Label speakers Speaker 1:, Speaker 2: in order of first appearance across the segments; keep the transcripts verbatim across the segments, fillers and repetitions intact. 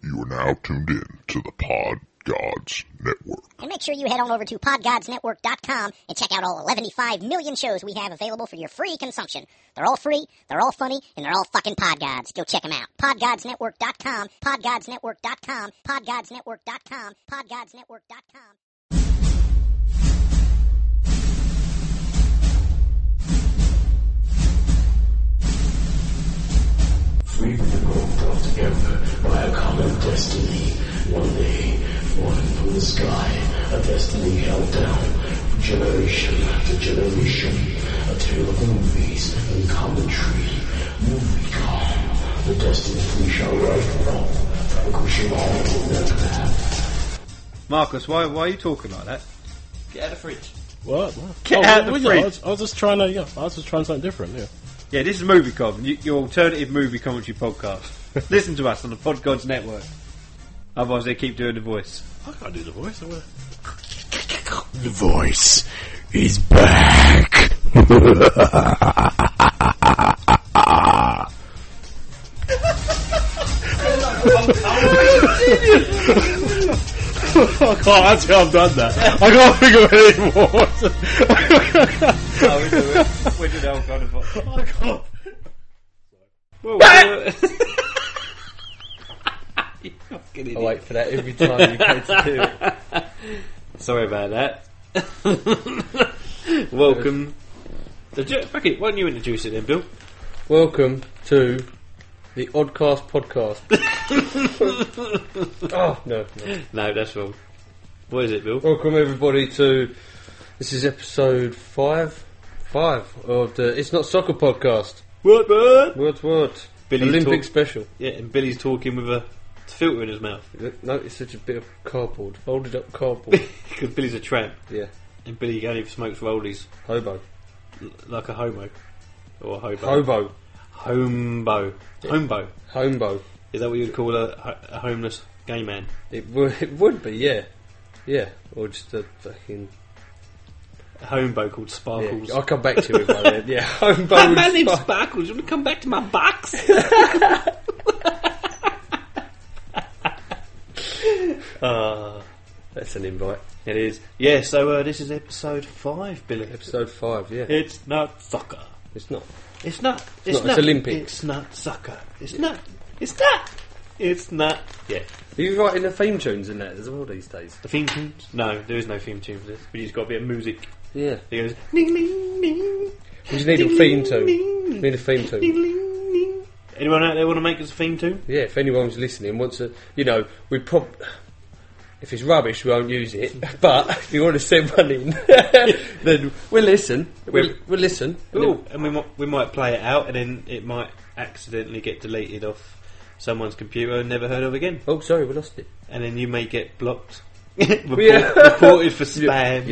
Speaker 1: You are now tuned in to the Pod Gods Network.
Speaker 2: And make sure you head on over to pod gods network dot com and check out all eleven-five million shows we have available for your free consumption. They're all free, they're all funny, and they're all fucking Pod Gods. Go check them out. pod gods network dot com, pod gods network dot com, pod gods network dot com, pod gods network dot com.
Speaker 3: Three people brought together by a common destiny. One day, falling from the sky, a destiny held down from generation to generation. A tale of movies and commentary. MovieCom, the destiny we shall right from, vanquishing all in their path.
Speaker 4: Marcus, why why are you talking like that?
Speaker 5: Get out of the fridge.
Speaker 6: What? what?
Speaker 4: Get
Speaker 6: oh,
Speaker 4: out of the
Speaker 6: well,
Speaker 4: fridge.
Speaker 6: yeah, I, was, I was just trying to, yeah, I was just trying something different, yeah.
Speaker 4: Yeah, this is MovieCom, y- your alternative movie commentary podcast. Listen to us on the Pod Gods Network. Otherwise, they keep doing the voice.
Speaker 6: I can't do the voice. I will.
Speaker 3: The voice is back.
Speaker 6: I can't, that's how I've done that. I can't think of it anymore.
Speaker 4: Oh, we do it. We do the whole kind of voice.
Speaker 6: I can't.
Speaker 4: Well, uh, you fucking idiot.
Speaker 5: I wait for that every time you go to do it.
Speaker 4: Sorry about that. Welcome. So, ju- fuck it, why don't you introduce it then, Bill?
Speaker 5: Welcome to the Oddcast podcast. oh, no, no.
Speaker 4: No, that's wrong. What is it, Bill?
Speaker 5: Welcome everybody to, this is episode five, five of the It's Not Soccer podcast.
Speaker 4: What, what?
Speaker 5: Word, word.
Speaker 4: Billy's
Speaker 5: Olympic
Speaker 4: talk-
Speaker 5: special.
Speaker 4: Yeah, and Billy's talking with a filter in his mouth.
Speaker 5: No, it's such a bit of cardboard. Folded up cardboard.
Speaker 4: Because Billy's a tramp.
Speaker 5: Yeah.
Speaker 4: And Billy only smokes rollies.
Speaker 5: Hobo.
Speaker 4: L- like a homo. Or a hobo.
Speaker 5: Hobo.
Speaker 4: Hombo. Hombo.
Speaker 5: Hombo.
Speaker 4: Is that what you'd call a, a homeless gay man?
Speaker 5: It would, it would be, yeah. Yeah. Or just a fucking...
Speaker 4: A hombo called Sparkles.
Speaker 5: Yeah, I'll come back to it by then. Yeah, hombo.
Speaker 4: Hi, my
Speaker 5: and
Speaker 4: name's
Speaker 5: Spark-
Speaker 4: Sparkles. You want to come back to my box? Ah,
Speaker 5: That's an invite.
Speaker 4: it is. Yeah, so uh, this is episode five, Billy.
Speaker 5: Episode five, yeah.
Speaker 4: It's not soccer.
Speaker 5: It's not.
Speaker 4: It's not. It's
Speaker 5: not,
Speaker 4: not.
Speaker 5: it's Olympics.
Speaker 4: It's not soccer. It's not. It's not. It's not. Yeah.
Speaker 5: Are you writing the theme tunes in that as well these days?
Speaker 4: The theme tunes? No, there is no theme tune for this. But he's got a bit of music.
Speaker 5: Yeah.
Speaker 4: He goes ding ding ding.
Speaker 5: We just need a
Speaker 4: ding,
Speaker 5: theme
Speaker 4: ding,
Speaker 5: tune.
Speaker 4: ding,
Speaker 5: Need a theme tune.
Speaker 4: ding, ding, ding. Anyone out there want to make us a theme tune?
Speaker 5: Yeah, if anyone's listening wants to, you know, we prob. If it's rubbish, we won't use it. But if you want to send one in, then we'll listen. We'll, we'll listen.
Speaker 4: Ooh, and we might we might play it out, and then it might accidentally get deleted off someone's computer and never heard of again.
Speaker 5: Oh, sorry, we lost it.
Speaker 4: And then you may get blocked, Report,
Speaker 5: Yeah.
Speaker 4: reported for spam.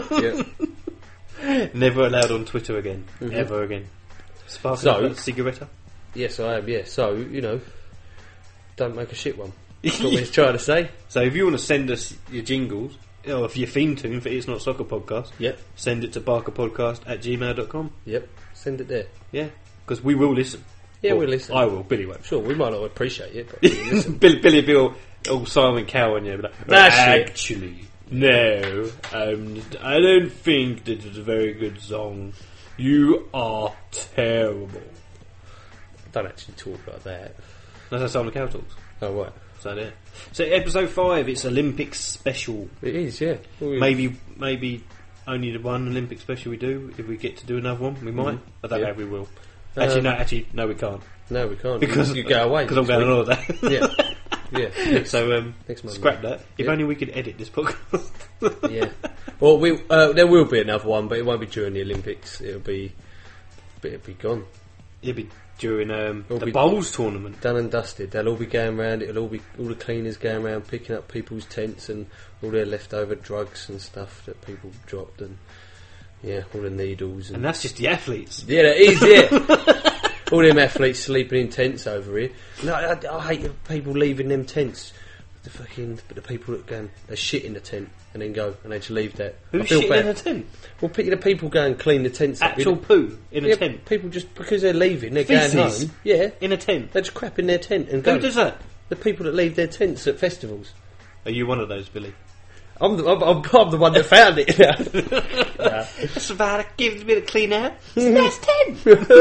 Speaker 5: Yeah, yeah.
Speaker 4: Never allowed on Twitter again,
Speaker 5: Mhm.
Speaker 4: ever again. Sparkle
Speaker 5: So-
Speaker 4: a cigarette.
Speaker 5: Yes, I am. Yeah. So you know, don't make a shit one. That's what we're trying to say.
Speaker 4: So if you want to send us your jingles, or if your theme tune for It's Not Soccer podcast,
Speaker 5: Yep.
Speaker 4: send it to barkerpodcast at gmail dot com.
Speaker 5: Yep. Send it there.
Speaker 4: Yeah, because we will listen.
Speaker 5: Yeah,
Speaker 4: Well,
Speaker 5: we'll listen.
Speaker 4: I will. Billy won't.
Speaker 5: Sure, we might not appreciate it, but we'll listen.
Speaker 4: Billy, Billy be all, all Simon Cowell, yeah, but like,
Speaker 5: That's it.
Speaker 4: actually, no, um, I don't think that it's a very good song. You are terrible.
Speaker 5: Don't actually talk like that.
Speaker 4: That's how Simon Cowell talks.
Speaker 5: Oh, right.
Speaker 4: So there. So episode five, it's Olympics special.
Speaker 5: It is, yeah. Well, we-
Speaker 4: Maybe, maybe only the one Olympic special we do. If we get to do another one, we might.
Speaker 5: Mhm.
Speaker 4: I don't
Speaker 5: Yeah.
Speaker 4: know if we will. Actually,
Speaker 5: Um,
Speaker 4: no. Actually, no, we can't
Speaker 5: No, we can't.
Speaker 4: because
Speaker 5: you go away.
Speaker 4: because I'm going on holiday.
Speaker 5: Yeah. Yeah.
Speaker 4: So um,
Speaker 5: Next Monday.
Speaker 4: scrap that. If
Speaker 5: Yeah.
Speaker 4: only we could edit this podcast.
Speaker 5: Yeah. Well, we uh, there will be another one, but it won't be during the Olympics. It'll be, but it'll be gone,
Speaker 4: It'll be during um,
Speaker 5: It'll
Speaker 4: the
Speaker 5: be-
Speaker 4: bowls tournament.
Speaker 5: done and dusted. They'll all be going round. It'll all be all the cleaners going round picking up people's tents and all their leftover drugs and stuff that people dropped, and yeah, all the needles. And,
Speaker 4: And that's just the athletes.
Speaker 5: yeah, that is yeah. All them athletes sleeping in tents over here. No, I, I hate the people leaving them tents. The fucking, but the people that go, they shit in the tent and then go and they just leave that. I
Speaker 4: Who's
Speaker 5: feel
Speaker 4: shitting
Speaker 5: bad.
Speaker 4: in a tent?
Speaker 5: Well, pick the people go and clean the tents. up.
Speaker 4: Actual poo in a
Speaker 5: Yeah,
Speaker 4: tent.
Speaker 5: people just because they're leaving, they're
Speaker 4: Feces?
Speaker 5: going home. Yeah,
Speaker 4: In a tent.
Speaker 5: they just crap in their tent and
Speaker 4: Who
Speaker 5: go.
Speaker 4: does that?
Speaker 5: The people that leave their tents at festivals.
Speaker 4: Are you one of those, Billy?
Speaker 5: I'm the, I'm, I'm, I'm the one that found it. Yeah.
Speaker 4: That's about it. Give it a bit of clean out. That's ten.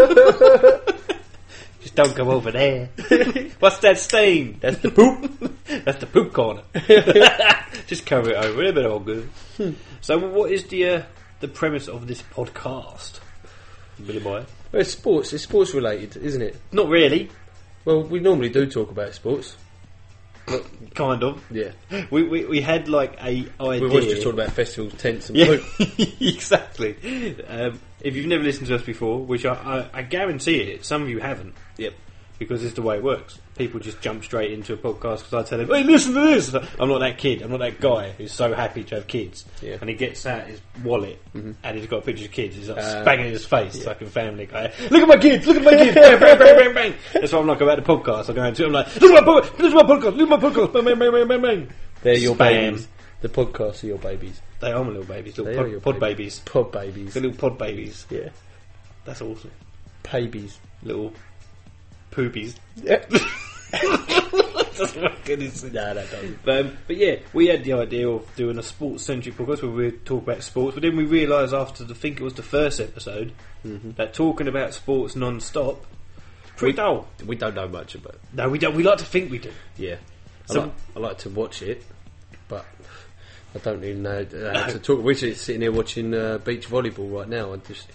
Speaker 4: Just don't go over there. What's that stain? That's the poop. That's the poop corner. Just cover it over. It'll be all good. So, what is the uh, the premise of this podcast, Billy Boy?
Speaker 5: Well, it's sports. It's sports related, isn't it?
Speaker 4: Not really.
Speaker 5: Well, we normally do talk about sports.
Speaker 4: Kind of.
Speaker 5: Yeah.
Speaker 4: We we, we had like a idea.
Speaker 5: We was just talking about festivals, tents, and
Speaker 4: Yeah,
Speaker 5: poop.
Speaker 4: exactly. Um, if you've never listened to us before, which I, I, I guarantee it, some of you haven't.
Speaker 5: Yep.
Speaker 4: Because it's the way it works. People just jump straight into a podcast because I tell them, "Hey, listen to this." I'm not that kid. I'm not that guy who's so happy to have kids.
Speaker 5: Yeah.
Speaker 4: And he gets out his wallet and he's got a picture of kids. He's like
Speaker 5: Uh,
Speaker 4: banging in his face,
Speaker 5: yeah.
Speaker 4: like a family guy. Look at my kids! Look at my kids! Bang, bang, bang, bang, bang. That's what I'm like about the podcast. I go into it. I'm like, "Look at my podcast! Look at my podcast! Look at my podcast!" Bang, bang, bang, bang, bang, bang.
Speaker 5: They're your
Speaker 4: Spam.
Speaker 5: babies. The podcasts are your babies.
Speaker 4: They are my little babies, little
Speaker 5: They are
Speaker 4: pod,
Speaker 5: your
Speaker 4: pod
Speaker 5: babies.
Speaker 4: babies.
Speaker 5: Pod babies.
Speaker 4: The little pod babies.
Speaker 5: Yeah.
Speaker 4: That's awesome.
Speaker 5: Babies.
Speaker 4: Little poopies.
Speaker 5: Yeah.
Speaker 4: That's what good is.
Speaker 5: Nah, that doesn't.
Speaker 4: But, um, but yeah, we had the idea of doing a sports-centric podcast where we would talk about sports, but then we realised after, the, I think it was the first episode,
Speaker 5: Mm-hmm.
Speaker 4: that talking about sports non-stop, pretty dull.
Speaker 5: We don't know much about it.
Speaker 4: No, we don't. We like to think we do.
Speaker 5: Yeah.
Speaker 4: So-
Speaker 5: I, like, I like to watch it, but I don't even know how to talk. We're just sitting here watching uh, beach volleyball right now. I just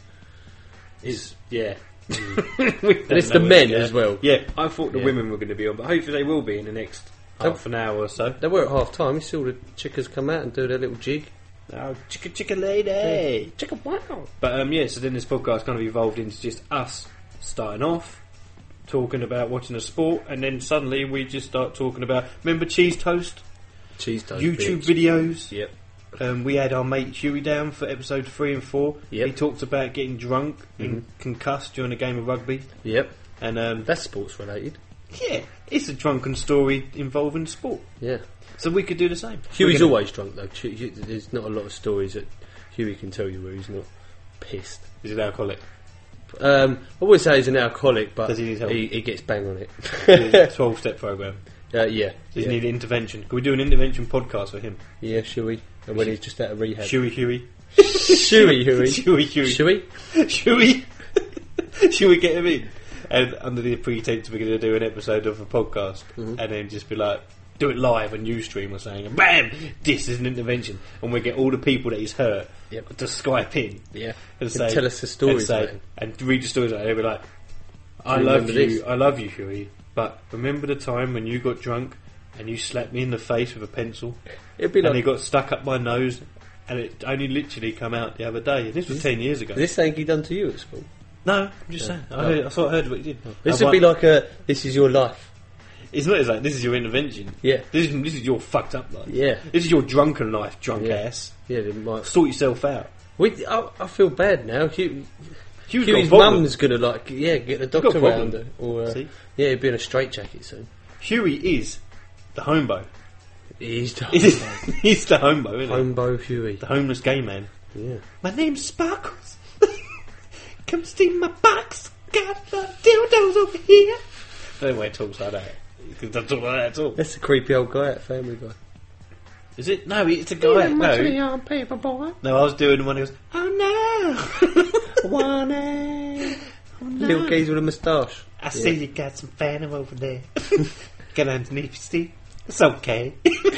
Speaker 4: It's yeah.
Speaker 5: And it's the men as well.
Speaker 4: Yeah, I thought the
Speaker 5: Yeah.
Speaker 4: women were going to be on, but hopefully they will be in the next half an hour or so.
Speaker 5: They were at half time. You saw the chickers come out and do their little jig.
Speaker 4: Oh, chicka chicka lady, chicka wow. But um, yeah, so then this podcast kind of evolved into just us starting off talking about watching a sport, and then suddenly we just start talking about, remember Cheese Toast,
Speaker 5: Cheese toast.
Speaker 4: YouTube
Speaker 5: bitch.
Speaker 4: videos.
Speaker 5: Yep.
Speaker 4: Um, we had our mate Huey down for episode three and four.
Speaker 5: Yep.
Speaker 4: He talked about getting drunk and concussed during a game of rugby,
Speaker 5: Yep.
Speaker 4: and um,
Speaker 5: That's sports related.
Speaker 4: yeah, it's a drunken story involving sport.
Speaker 5: Yeah.
Speaker 4: So we could do the same.
Speaker 5: Huey's
Speaker 4: We're gonna-
Speaker 5: always drunk though. Hu- Hu- There's not a lot of stories that Huey can tell you where he's not pissed.
Speaker 4: He's an alcoholic.
Speaker 5: Um, I would say he's an alcoholic, but
Speaker 4: Does he need help?
Speaker 5: he, he gets bang on it.
Speaker 4: twelve-step program.
Speaker 5: uh, yeah.
Speaker 4: Does
Speaker 5: yeah.
Speaker 4: he need intervention? Can we do an intervention podcast for him?
Speaker 5: Yeah, Shuey. And when he's just out of rehab.
Speaker 4: Huey, Huey.
Speaker 5: Shuey, Huey.
Speaker 4: Huey, Huey.
Speaker 5: Shuey?
Speaker 4: Huey. Should we get him in? And under the pretense we're going to do an episode of a podcast,
Speaker 5: Mm-hmm.
Speaker 4: and then just be like, do it live on Ustream or something, and bam, this is an intervention, and we get all the people that he's hurt
Speaker 5: Yep.
Speaker 4: to Skype in,
Speaker 5: Yeah.
Speaker 4: and
Speaker 5: And
Speaker 4: say,
Speaker 5: tell us the stories,
Speaker 4: and, say,
Speaker 5: man.
Speaker 4: and read the stories. And they'll be like, I
Speaker 5: Do you
Speaker 4: love
Speaker 5: remember
Speaker 4: you,
Speaker 5: this?
Speaker 4: I love you, Huey, but remember the time when you got drunk and you slapped me in the face with a pencil,
Speaker 5: It'd be
Speaker 4: and
Speaker 5: like,
Speaker 4: it got stuck up my nose, and it only literally come out the other day, and this was ten years ago.
Speaker 5: is this something he done to you at school?
Speaker 4: No, I'm just saying. I, heard, I thought I heard what you did.
Speaker 5: This
Speaker 4: I
Speaker 5: would be
Speaker 4: want-
Speaker 5: like a, this is your life.
Speaker 4: It's not. It's like this is your intervention.
Speaker 5: Yeah.
Speaker 4: This is this is your fucked up life.
Speaker 5: Yeah.
Speaker 4: This is your drunken life, drunk
Speaker 5: Yeah.
Speaker 4: ass.
Speaker 5: Yeah, they might.
Speaker 4: Sort yourself out.
Speaker 5: We, I, I feel bad now. Hugh,
Speaker 4: Hugh's
Speaker 5: Hugh's
Speaker 4: got a problem.
Speaker 5: mum's gonna like, yeah, get the
Speaker 4: got a
Speaker 5: doctor
Speaker 4: problem.
Speaker 5: round her, or uh,
Speaker 4: See?
Speaker 5: yeah, he'd be in a straitjacket soon.
Speaker 4: Huey is the homo.
Speaker 5: He's the
Speaker 4: He's the homo, isn't he?
Speaker 5: Hombo Huey.
Speaker 4: The homeless gay man.
Speaker 5: Yeah.
Speaker 4: My name's Sparkles. Come steal my box. Got the dildos over here. I don't know why it talks like that. It doesn't talk like that at all.
Speaker 5: That's the creepy old guy at Family Guy.
Speaker 4: Is it? No, it's a guy. No.
Speaker 5: on paper, boy.
Speaker 4: No, I was doing the one who goes, oh no.
Speaker 5: One egg. Little geezer with a moustache.
Speaker 4: I see you got some phantom over there. Get underneath, Steve. It's okay.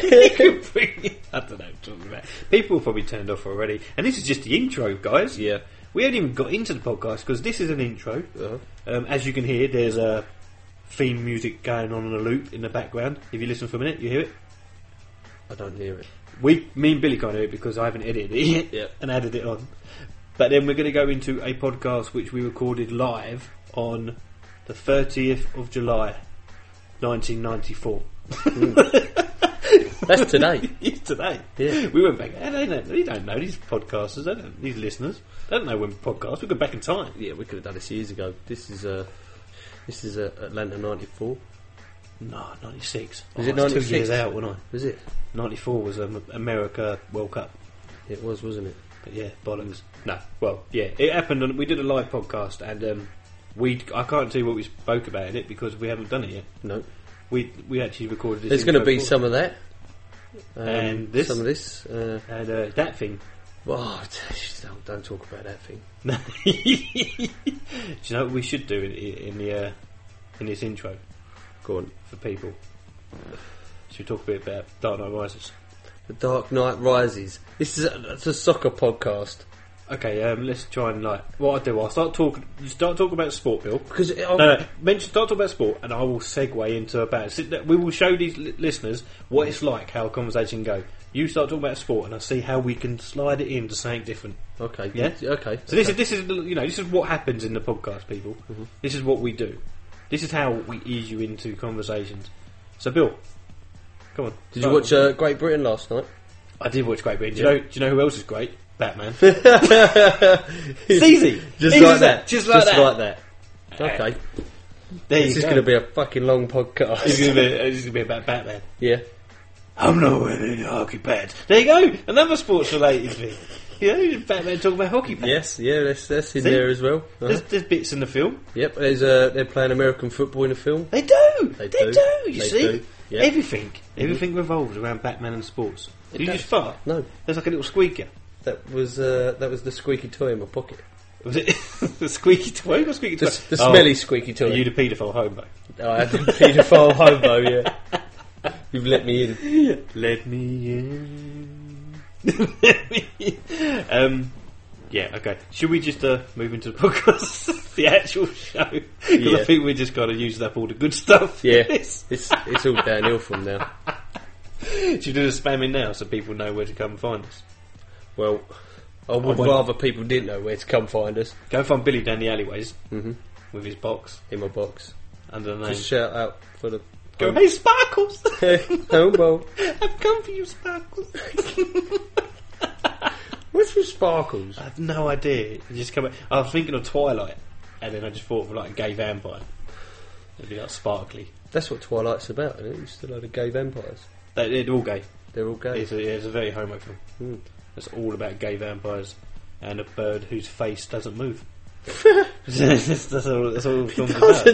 Speaker 4: I don't know what I'm talking about. People have probably turned off already. And this is just the intro, guys.
Speaker 5: Yeah.
Speaker 4: We haven't even got into the podcast because this is an intro.
Speaker 5: Uh-huh.
Speaker 4: Um, as you can hear, there's a theme music going on in a loop in the background. If you listen for a minute, you hear it.
Speaker 5: I don't hear it.
Speaker 4: We, me and Billy can't hear it because I haven't edited it yet
Speaker 5: Yeah.
Speaker 4: and added it on. But then we're going to go into a podcast which we recorded live on the thirtieth of July, nineteen ninety-four.
Speaker 5: That's today.
Speaker 4: It's today.
Speaker 5: Yeah.
Speaker 4: We went back. And they don't, they don't know these podcasters. They don't, these listeners. They don't know when we podcast. We go back in time.
Speaker 5: Yeah, we could have done this years ago. This is uh, this is uh, Atlanta ninety-four.
Speaker 4: No, ninety-six.
Speaker 5: Was
Speaker 4: Oh,
Speaker 5: it
Speaker 4: I was two
Speaker 5: ninety-six?
Speaker 4: years out, wasn't
Speaker 5: Was it?
Speaker 4: I? ninety-four was um, America World Cup.
Speaker 5: It was, wasn't it?
Speaker 4: But yeah, bollocks. No, well, yeah, it happened. On, we did a live podcast, and um, we I can't tell you what we spoke about in it because we haven't done it yet.
Speaker 5: No.
Speaker 4: we we actually recorded this.
Speaker 5: There's going to
Speaker 4: intro
Speaker 5: be
Speaker 4: for-
Speaker 5: some of that. Um,
Speaker 4: And this.
Speaker 5: Some of this. Uh,
Speaker 4: and uh, that thing.
Speaker 5: oh, don't, don't talk about that thing.
Speaker 4: Do you know what we should do in, in the uh, in this intro
Speaker 5: Go on.
Speaker 4: for people? Should we talk a bit about Dark Knight Rises?
Speaker 5: The Dark Knight Rises. This is a, it's a soccer podcast.
Speaker 4: Okay, um, let's try and like what I do. I'll start talking. You start talking about sport, Bill.
Speaker 5: Because it,
Speaker 4: No, no. Mention start talking about sport, and I will segue into about. Sit there- We will show these li- listeners what it's like, how a conversation go. You start talking about sport, and I'll see how we can slide it into something different.
Speaker 5: Okay.
Speaker 4: Yeah?
Speaker 5: Okay.
Speaker 4: So this is this is you know this is what happens in the podcast, people.
Speaker 5: Mm-hmm.
Speaker 4: This is what we do. This is how we ease you into conversations. So, Bill, come on.
Speaker 5: Did you
Speaker 4: start.
Speaker 5: watch uh, Great Britain last night?
Speaker 4: I did watch Great Britain. Do
Speaker 5: Yeah.
Speaker 4: you know? Do you know who else is great? Batman. It's easy.
Speaker 5: Just
Speaker 4: Easy
Speaker 5: like
Speaker 4: as
Speaker 5: that.
Speaker 4: Just like that.
Speaker 5: that. Okay.
Speaker 4: There
Speaker 5: This
Speaker 4: you
Speaker 5: is
Speaker 4: go.
Speaker 5: going to be a fucking long podcast.
Speaker 4: It's going to be. It's going to be about Batman.
Speaker 5: Yeah.
Speaker 4: I'm not wearing any hockey pads. There you go. Another sports-related thing. You know, Batman talking about hockey pads.
Speaker 5: Yes. Yeah. That's that's in
Speaker 4: See?
Speaker 5: there as well. Uh-huh.
Speaker 4: There's, there's bits in the film.
Speaker 5: Yep. There's uh, they're playing American football in the film.
Speaker 4: They do.
Speaker 5: They
Speaker 4: They,
Speaker 5: do.
Speaker 4: do. You
Speaker 5: They
Speaker 4: see,
Speaker 5: do. Yeah.
Speaker 4: everything, everything revolves around Batman and sports. Did you
Speaker 5: does.
Speaker 4: just fart?
Speaker 5: No,
Speaker 4: There's like a little squeaker.
Speaker 5: that was uh, that was the squeaky toy in my pocket.
Speaker 4: Was it the squeaky toy? What squeaky toy?
Speaker 5: The, the
Speaker 4: Oh,
Speaker 5: smelly squeaky toy.
Speaker 4: Are you the paedophile homo?
Speaker 5: Oh, I had the paedophile homo. Yeah. You've let me in.
Speaker 4: Let me in. um, yeah, okay. Should we just uh, move into the podcast, the actual show? Because
Speaker 5: Yeah.
Speaker 4: I think we're just going to use up all the good stuff.
Speaker 5: Yeah.
Speaker 4: Yes.
Speaker 5: It's it's all downhill from now.
Speaker 4: Should we do the spamming now so people know where to come and find us?
Speaker 5: Well, I would
Speaker 4: won't.
Speaker 5: rather people didn't know where to come find us.
Speaker 4: Go find Billy down the alleyways
Speaker 5: Mhm.
Speaker 4: with his box
Speaker 5: In my box.
Speaker 4: under the name.
Speaker 5: Just shout out for the.
Speaker 4: Go, hey Sparkles!
Speaker 5: Homo.
Speaker 4: I've come for you, Sparkles.
Speaker 5: What's with sparkles?
Speaker 4: I have no idea. You just come. I was thinking of Twilight, and then I just thought of like a gay vampire. It'd be like sparkly.
Speaker 5: That's what Twilight's about, isn't it? It's still a load of gay vampires.
Speaker 4: They, they're all gay.
Speaker 5: They're all gay.
Speaker 4: It's a, it's a very homo film.
Speaker 5: Mm.
Speaker 4: It's all about gay vampires and a bird whose face doesn't move. that's, that's all. That's all the film's about.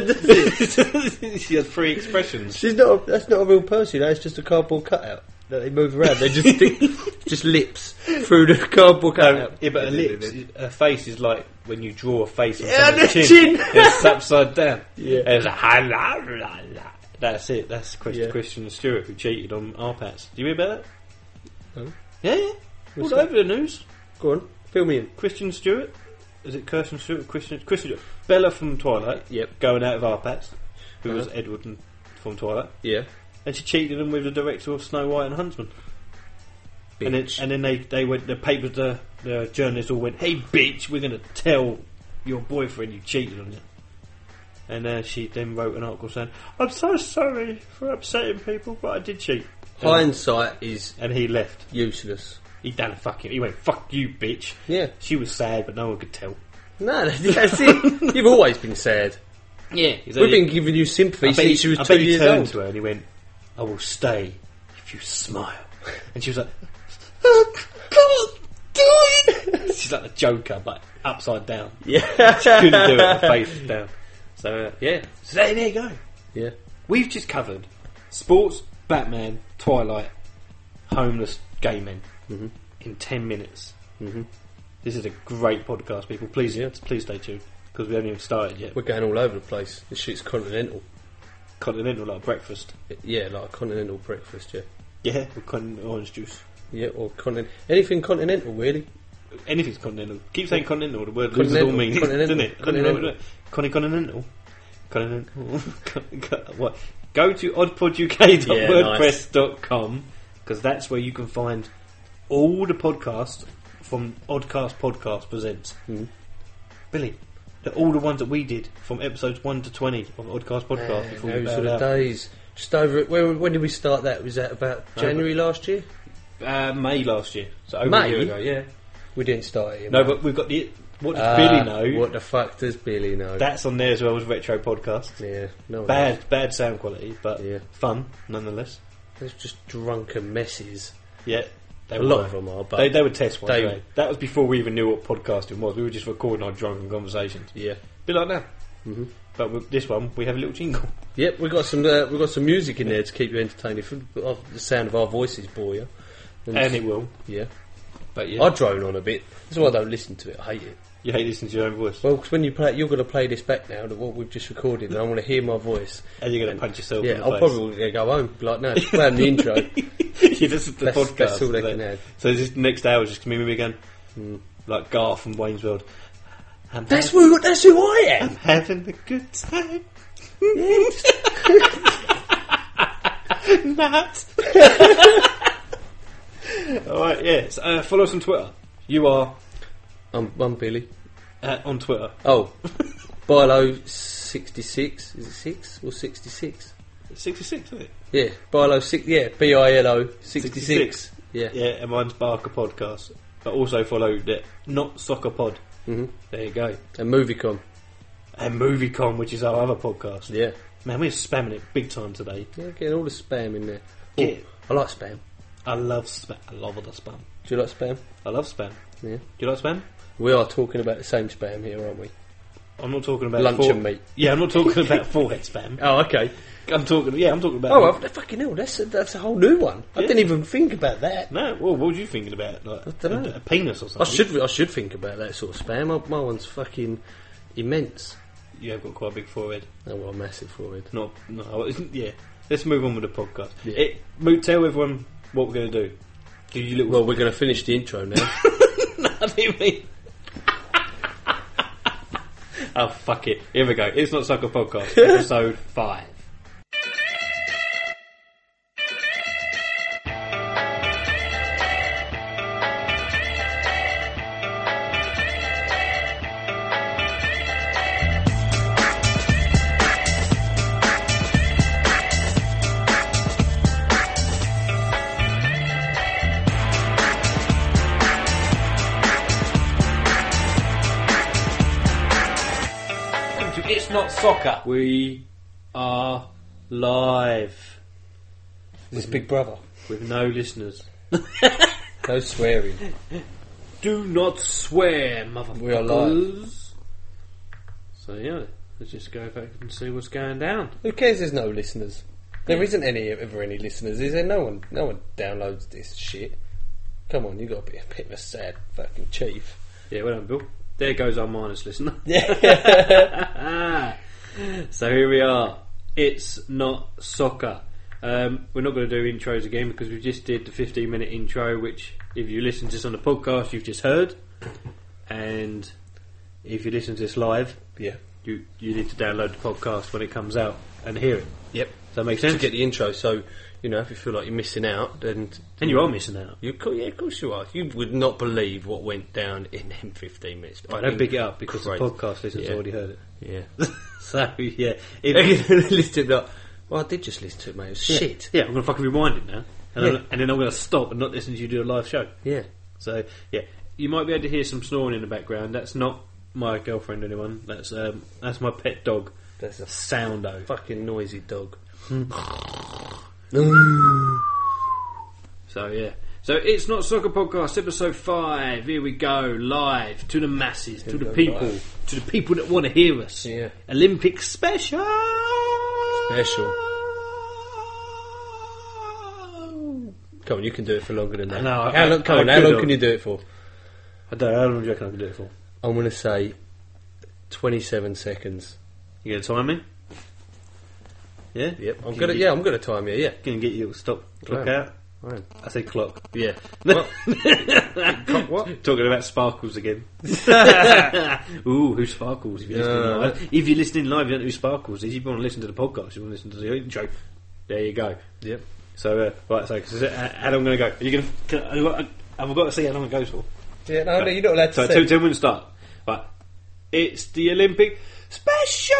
Speaker 4: She has three expressions.
Speaker 5: She's not. A, that's not a real person. That's just a cardboard cutout that they move around. They just stick just lips through the cardboard
Speaker 4: No,
Speaker 5: cutout.
Speaker 4: yeah, but her lips, her face is like when you draw a face on
Speaker 5: Yeah,
Speaker 4: someone's
Speaker 5: the
Speaker 4: chin.
Speaker 5: chin.
Speaker 4: It's upside down.
Speaker 5: Yeah.
Speaker 4: And it's like, "Ha, la, la, la." That's it. That's Christian,
Speaker 5: Yeah.
Speaker 4: Christian Stewart who cheated on our Pats. Do you hear about that?
Speaker 5: No.
Speaker 4: Yeah, yeah.
Speaker 5: What's
Speaker 4: All
Speaker 5: that?
Speaker 4: over the news.
Speaker 5: Go on, fill me in.
Speaker 4: Christian Stewart. Is it Kirsten Stewart? Christian, Christian Stewart. Bella from Twilight.
Speaker 5: Yep.
Speaker 4: Going out of our Pats, who was
Speaker 5: Uh-huh.
Speaker 4: Edward and, from Twilight.
Speaker 5: Yeah.
Speaker 4: And she cheated him with the director of Snow White and Huntsman. And then,
Speaker 5: Bitch.
Speaker 4: and then they, they went, the papers, the, the journalists all went, hey bitch, we're going to tell your boyfriend you cheated on you. And uh, she then wrote an article saying, I'm so sorry for upsetting people, but I did cheat. And,
Speaker 5: Hindsight is
Speaker 4: and he left.
Speaker 5: useless.
Speaker 4: He done a fucking, he went, fuck you bitch.
Speaker 5: Yeah.
Speaker 4: She was sad, but no one could tell.
Speaker 5: No, that's it. You've always been sad.
Speaker 4: Yeah.
Speaker 5: We've been giving you sympathy
Speaker 4: I bet
Speaker 5: since
Speaker 4: he,
Speaker 5: you
Speaker 4: I
Speaker 5: was
Speaker 4: bet
Speaker 5: two
Speaker 4: he
Speaker 5: years
Speaker 4: turned
Speaker 5: old.
Speaker 4: to her and he went, I will stay if you smile. And she was like, oh, God, do it! She's like the Joker, but upside down.
Speaker 5: Yeah.
Speaker 4: She couldn't do it, her face was down. So, uh, yeah. So there, there you go.
Speaker 5: Yeah.
Speaker 4: We've just covered sports, Batman, Twilight, homeless gay men
Speaker 5: Mm-hmm.
Speaker 4: in ten minutes.
Speaker 5: Mm-hmm.
Speaker 4: This is a great podcast, people. Please,
Speaker 5: Yeah.
Speaker 4: please stay tuned, because we haven't even started yet.
Speaker 5: We're going all over the place. This shit's continental.
Speaker 4: Continental, like breakfast.
Speaker 5: Yeah, like a continental breakfast, yeah.
Speaker 4: Yeah, with continental orange juice.
Speaker 5: Yeah, or continent. Anything continental, really.
Speaker 4: Anything's continental. Keep saying continental. The word loses all
Speaker 5: Continental,
Speaker 4: meaning,
Speaker 5: continental,
Speaker 4: doesn't it?
Speaker 5: continental.
Speaker 4: Connie continental. Continental. What? Go to oddpod U K dot wordpress dot com because that's where you can find all the podcasts from Oddcast Podcast Presents.
Speaker 5: Mm.
Speaker 4: Billy, the, all the ones that we did from episodes one to twenty of Oddcast Podcast
Speaker 5: Man,
Speaker 4: before we
Speaker 5: those
Speaker 4: bailed
Speaker 5: are the
Speaker 4: out.
Speaker 5: days. Just over it. When, when did we start that? Was that about January last year?
Speaker 4: Uh, May last year, so over
Speaker 5: May?
Speaker 4: a year ago. Yeah.
Speaker 5: We didn't start it. in
Speaker 4: No,
Speaker 5: May.
Speaker 4: but we've got the. What does
Speaker 5: Ah,
Speaker 4: Billy know?
Speaker 5: What the fuck does Billy know?
Speaker 4: That's on there as well as Retro Podcast.
Speaker 5: yeah, no.
Speaker 4: Bad, bad sound quality, but
Speaker 5: Yeah.
Speaker 4: fun nonetheless.
Speaker 5: There's just drunken messes.
Speaker 4: Yeah, they
Speaker 5: A
Speaker 4: were.
Speaker 5: lot of them are, but
Speaker 4: They, they were test ones.
Speaker 5: they-
Speaker 4: They, that was before we even knew what podcasting was. We were just recording our drunken conversations.
Speaker 5: yeah.
Speaker 4: Be like now. Mm-hmm. But with this one, we have a little jingle.
Speaker 5: Yep, we've got some uh, we've got some music in there to keep you entertained. If uh, the sound of our voices bore you, then
Speaker 4: And it will.
Speaker 5: yeah.
Speaker 4: But yeah,
Speaker 5: I drone on a bit. That's why I don't listen to it. I hate it.
Speaker 4: you hate listening to your own voice.
Speaker 5: Well, because when you play it, you're going to play this back now, to what we've just recorded, and I want to hear my voice.
Speaker 4: And you're going to punch yourself
Speaker 5: Yeah,
Speaker 4: in the
Speaker 5: I'll
Speaker 4: face.
Speaker 5: probably gonna go home. Be like, no, just play on the intro.
Speaker 4: Yeah, this is the
Speaker 5: That's-
Speaker 4: podcast.
Speaker 5: that's all they
Speaker 4: so-
Speaker 5: can add.
Speaker 4: So this next hour is just going to be me again. Like Garth from Wayne's World. I'm
Speaker 5: That's
Speaker 4: having,
Speaker 5: who. That's who I am.
Speaker 4: I'm having a good time. Not. Alright, yeah. So, uh, follow us on Twitter. You are
Speaker 5: I'm, I'm Billy.
Speaker 4: uh, on Twitter.
Speaker 5: Oh, Bilo sixty-six. Is it six or sixty-six?
Speaker 4: sixty-six, isn't it?
Speaker 5: Yeah, Bilo six. Yeah, B I L O sixty-six.
Speaker 4: sixty-six.
Speaker 5: Yeah.
Speaker 4: Yeah, and mine's Barker Podcast. But also follow the Not Soccer Pod.
Speaker 5: Mm-hmm.
Speaker 4: There you go.
Speaker 5: And MovieCon.
Speaker 4: And MovieCon, which is our other podcast.
Speaker 5: Yeah.
Speaker 4: Man, we're spamming it big time today.
Speaker 5: Yeah, getting all the spam in there.
Speaker 4: Yeah.
Speaker 5: Oh, I like spam.
Speaker 4: I love spam. I love all the spam.
Speaker 5: Do you like spam?
Speaker 4: I love spam.
Speaker 5: Yeah.
Speaker 4: Do you like spam?
Speaker 5: We are talking about the same spam here, aren't we?
Speaker 4: I'm not talking about
Speaker 5: Lunch
Speaker 4: fore-
Speaker 5: and meat.
Speaker 4: Yeah, I'm not talking about forehead spam.
Speaker 5: Oh, okay.
Speaker 4: I'm talking. Yeah, I'm talking about.
Speaker 5: Oh, I've, fucking hell, that's a, that's a whole new one. I
Speaker 4: Yeah.
Speaker 5: didn't even think about that.
Speaker 4: No, well, what were you thinking about? Like
Speaker 5: I dunno.
Speaker 4: a, a penis or
Speaker 5: I
Speaker 4: something?
Speaker 5: should I should think about that sort of spam. My, my one's fucking immense.
Speaker 4: You have got quite a big forehead.
Speaker 5: Oh, well, a massive forehead.
Speaker 4: Not, no, isn't- yeah. Let's move on with the podcast.
Speaker 5: Yeah.
Speaker 4: It, Mo- tell everyone what we're going to do. Do you little.
Speaker 5: Well, we're going to finish the intro now.
Speaker 4: Nothing me. Oh fuck it! Here we go. It's Not Soccer Podcast, episode five. It's Not Soccer. We are live
Speaker 5: This Big Brother.
Speaker 4: with no listeners.
Speaker 5: No swearing.
Speaker 4: Do not swear, motherfuckers.
Speaker 5: We are live.
Speaker 4: So yeah, let's just go back and see what's going down.
Speaker 5: Who cares? There's no listeners. There isn't any ever any listeners, is there? No one, no one downloads this shit. Come on, you got to be a bit of a sad fucking chief.
Speaker 4: Yeah, well done, Bill. There goes our minus listener.
Speaker 5: Yeah.
Speaker 4: So here we are. It's Not Soccer. Um, we're not going to do intros again because we just did the fifteen minute intro, which if you listen to this on the podcast, you've just heard. And if you listen to this live,
Speaker 5: Yeah.
Speaker 4: you, you need to download the podcast when it comes out and hear it.
Speaker 5: Yep.
Speaker 4: Does that make
Speaker 5: To
Speaker 4: sense?
Speaker 5: get the intro, so you know if you feel like you're missing out, then
Speaker 4: And you are missing out.
Speaker 5: You co- yeah, of course you are. You would not believe what went down in them fifteen minutes.
Speaker 4: I don't big it up because
Speaker 5: Crazy.
Speaker 4: the podcast listeners
Speaker 5: Yeah.
Speaker 4: already heard it.
Speaker 5: Yeah.
Speaker 4: So yeah,
Speaker 5: They're
Speaker 4: if,
Speaker 5: going to listen to it like, well, I did just listen to it, mate. It was shit.
Speaker 4: yeah, I'm going to fucking rewind it now, and,
Speaker 5: Yeah.
Speaker 4: I'm, and then I'm going to stop and not listen to you do a live show.
Speaker 5: Yeah.
Speaker 4: So yeah, you might be able to hear some snoring in the background. That's not my girlfriend, anyone. That's um, that's my pet dog,
Speaker 5: That's a
Speaker 4: Soundo.
Speaker 5: fucking noisy dog.
Speaker 4: So yeah, so it's Not Soccer Podcast, episode five. Here we go, live to the masses, to the
Speaker 5: go
Speaker 4: people,
Speaker 5: live.
Speaker 4: to the people that want to hear us.
Speaker 5: Yeah.
Speaker 4: Olympic special.
Speaker 5: Special. Come on, you can do it for longer than that.
Speaker 4: No, I-
Speaker 5: how long,
Speaker 4: I-
Speaker 5: come
Speaker 4: I
Speaker 5: on, how
Speaker 4: could
Speaker 5: long
Speaker 4: have.
Speaker 5: can you do it for?
Speaker 4: I don't know how long do you reckon I can do it for.
Speaker 5: I'm going to say twenty-seven seconds.
Speaker 4: You gonna time me? Yeah.
Speaker 5: Yep. I'm
Speaker 4: Can
Speaker 5: gonna.
Speaker 4: you-
Speaker 5: Yeah, I'm gonna time you. Yeah.
Speaker 4: Gonna get you to stop clock
Speaker 5: Right.
Speaker 4: out.
Speaker 5: Right.
Speaker 4: I said clock.
Speaker 5: Yeah. What? what?
Speaker 4: Talking about Sparkles again. Ooh, who's Sparkles? If you're, listening
Speaker 5: Yeah.
Speaker 4: live. if you're listening live, you don't know who Sparkles is. If you want to listen to the podcast, you want to listen to the intro. There you go.
Speaker 5: Yep.
Speaker 4: So, uh, right, so cause, uh, how long am I going to go? Are you going to? Have I got, have I got to see how long it goes for?
Speaker 5: Yeah. No, no, you're not allowed to
Speaker 4: So,
Speaker 5: say.
Speaker 4: tell, tell me when to start. Right, it's the Olympic special.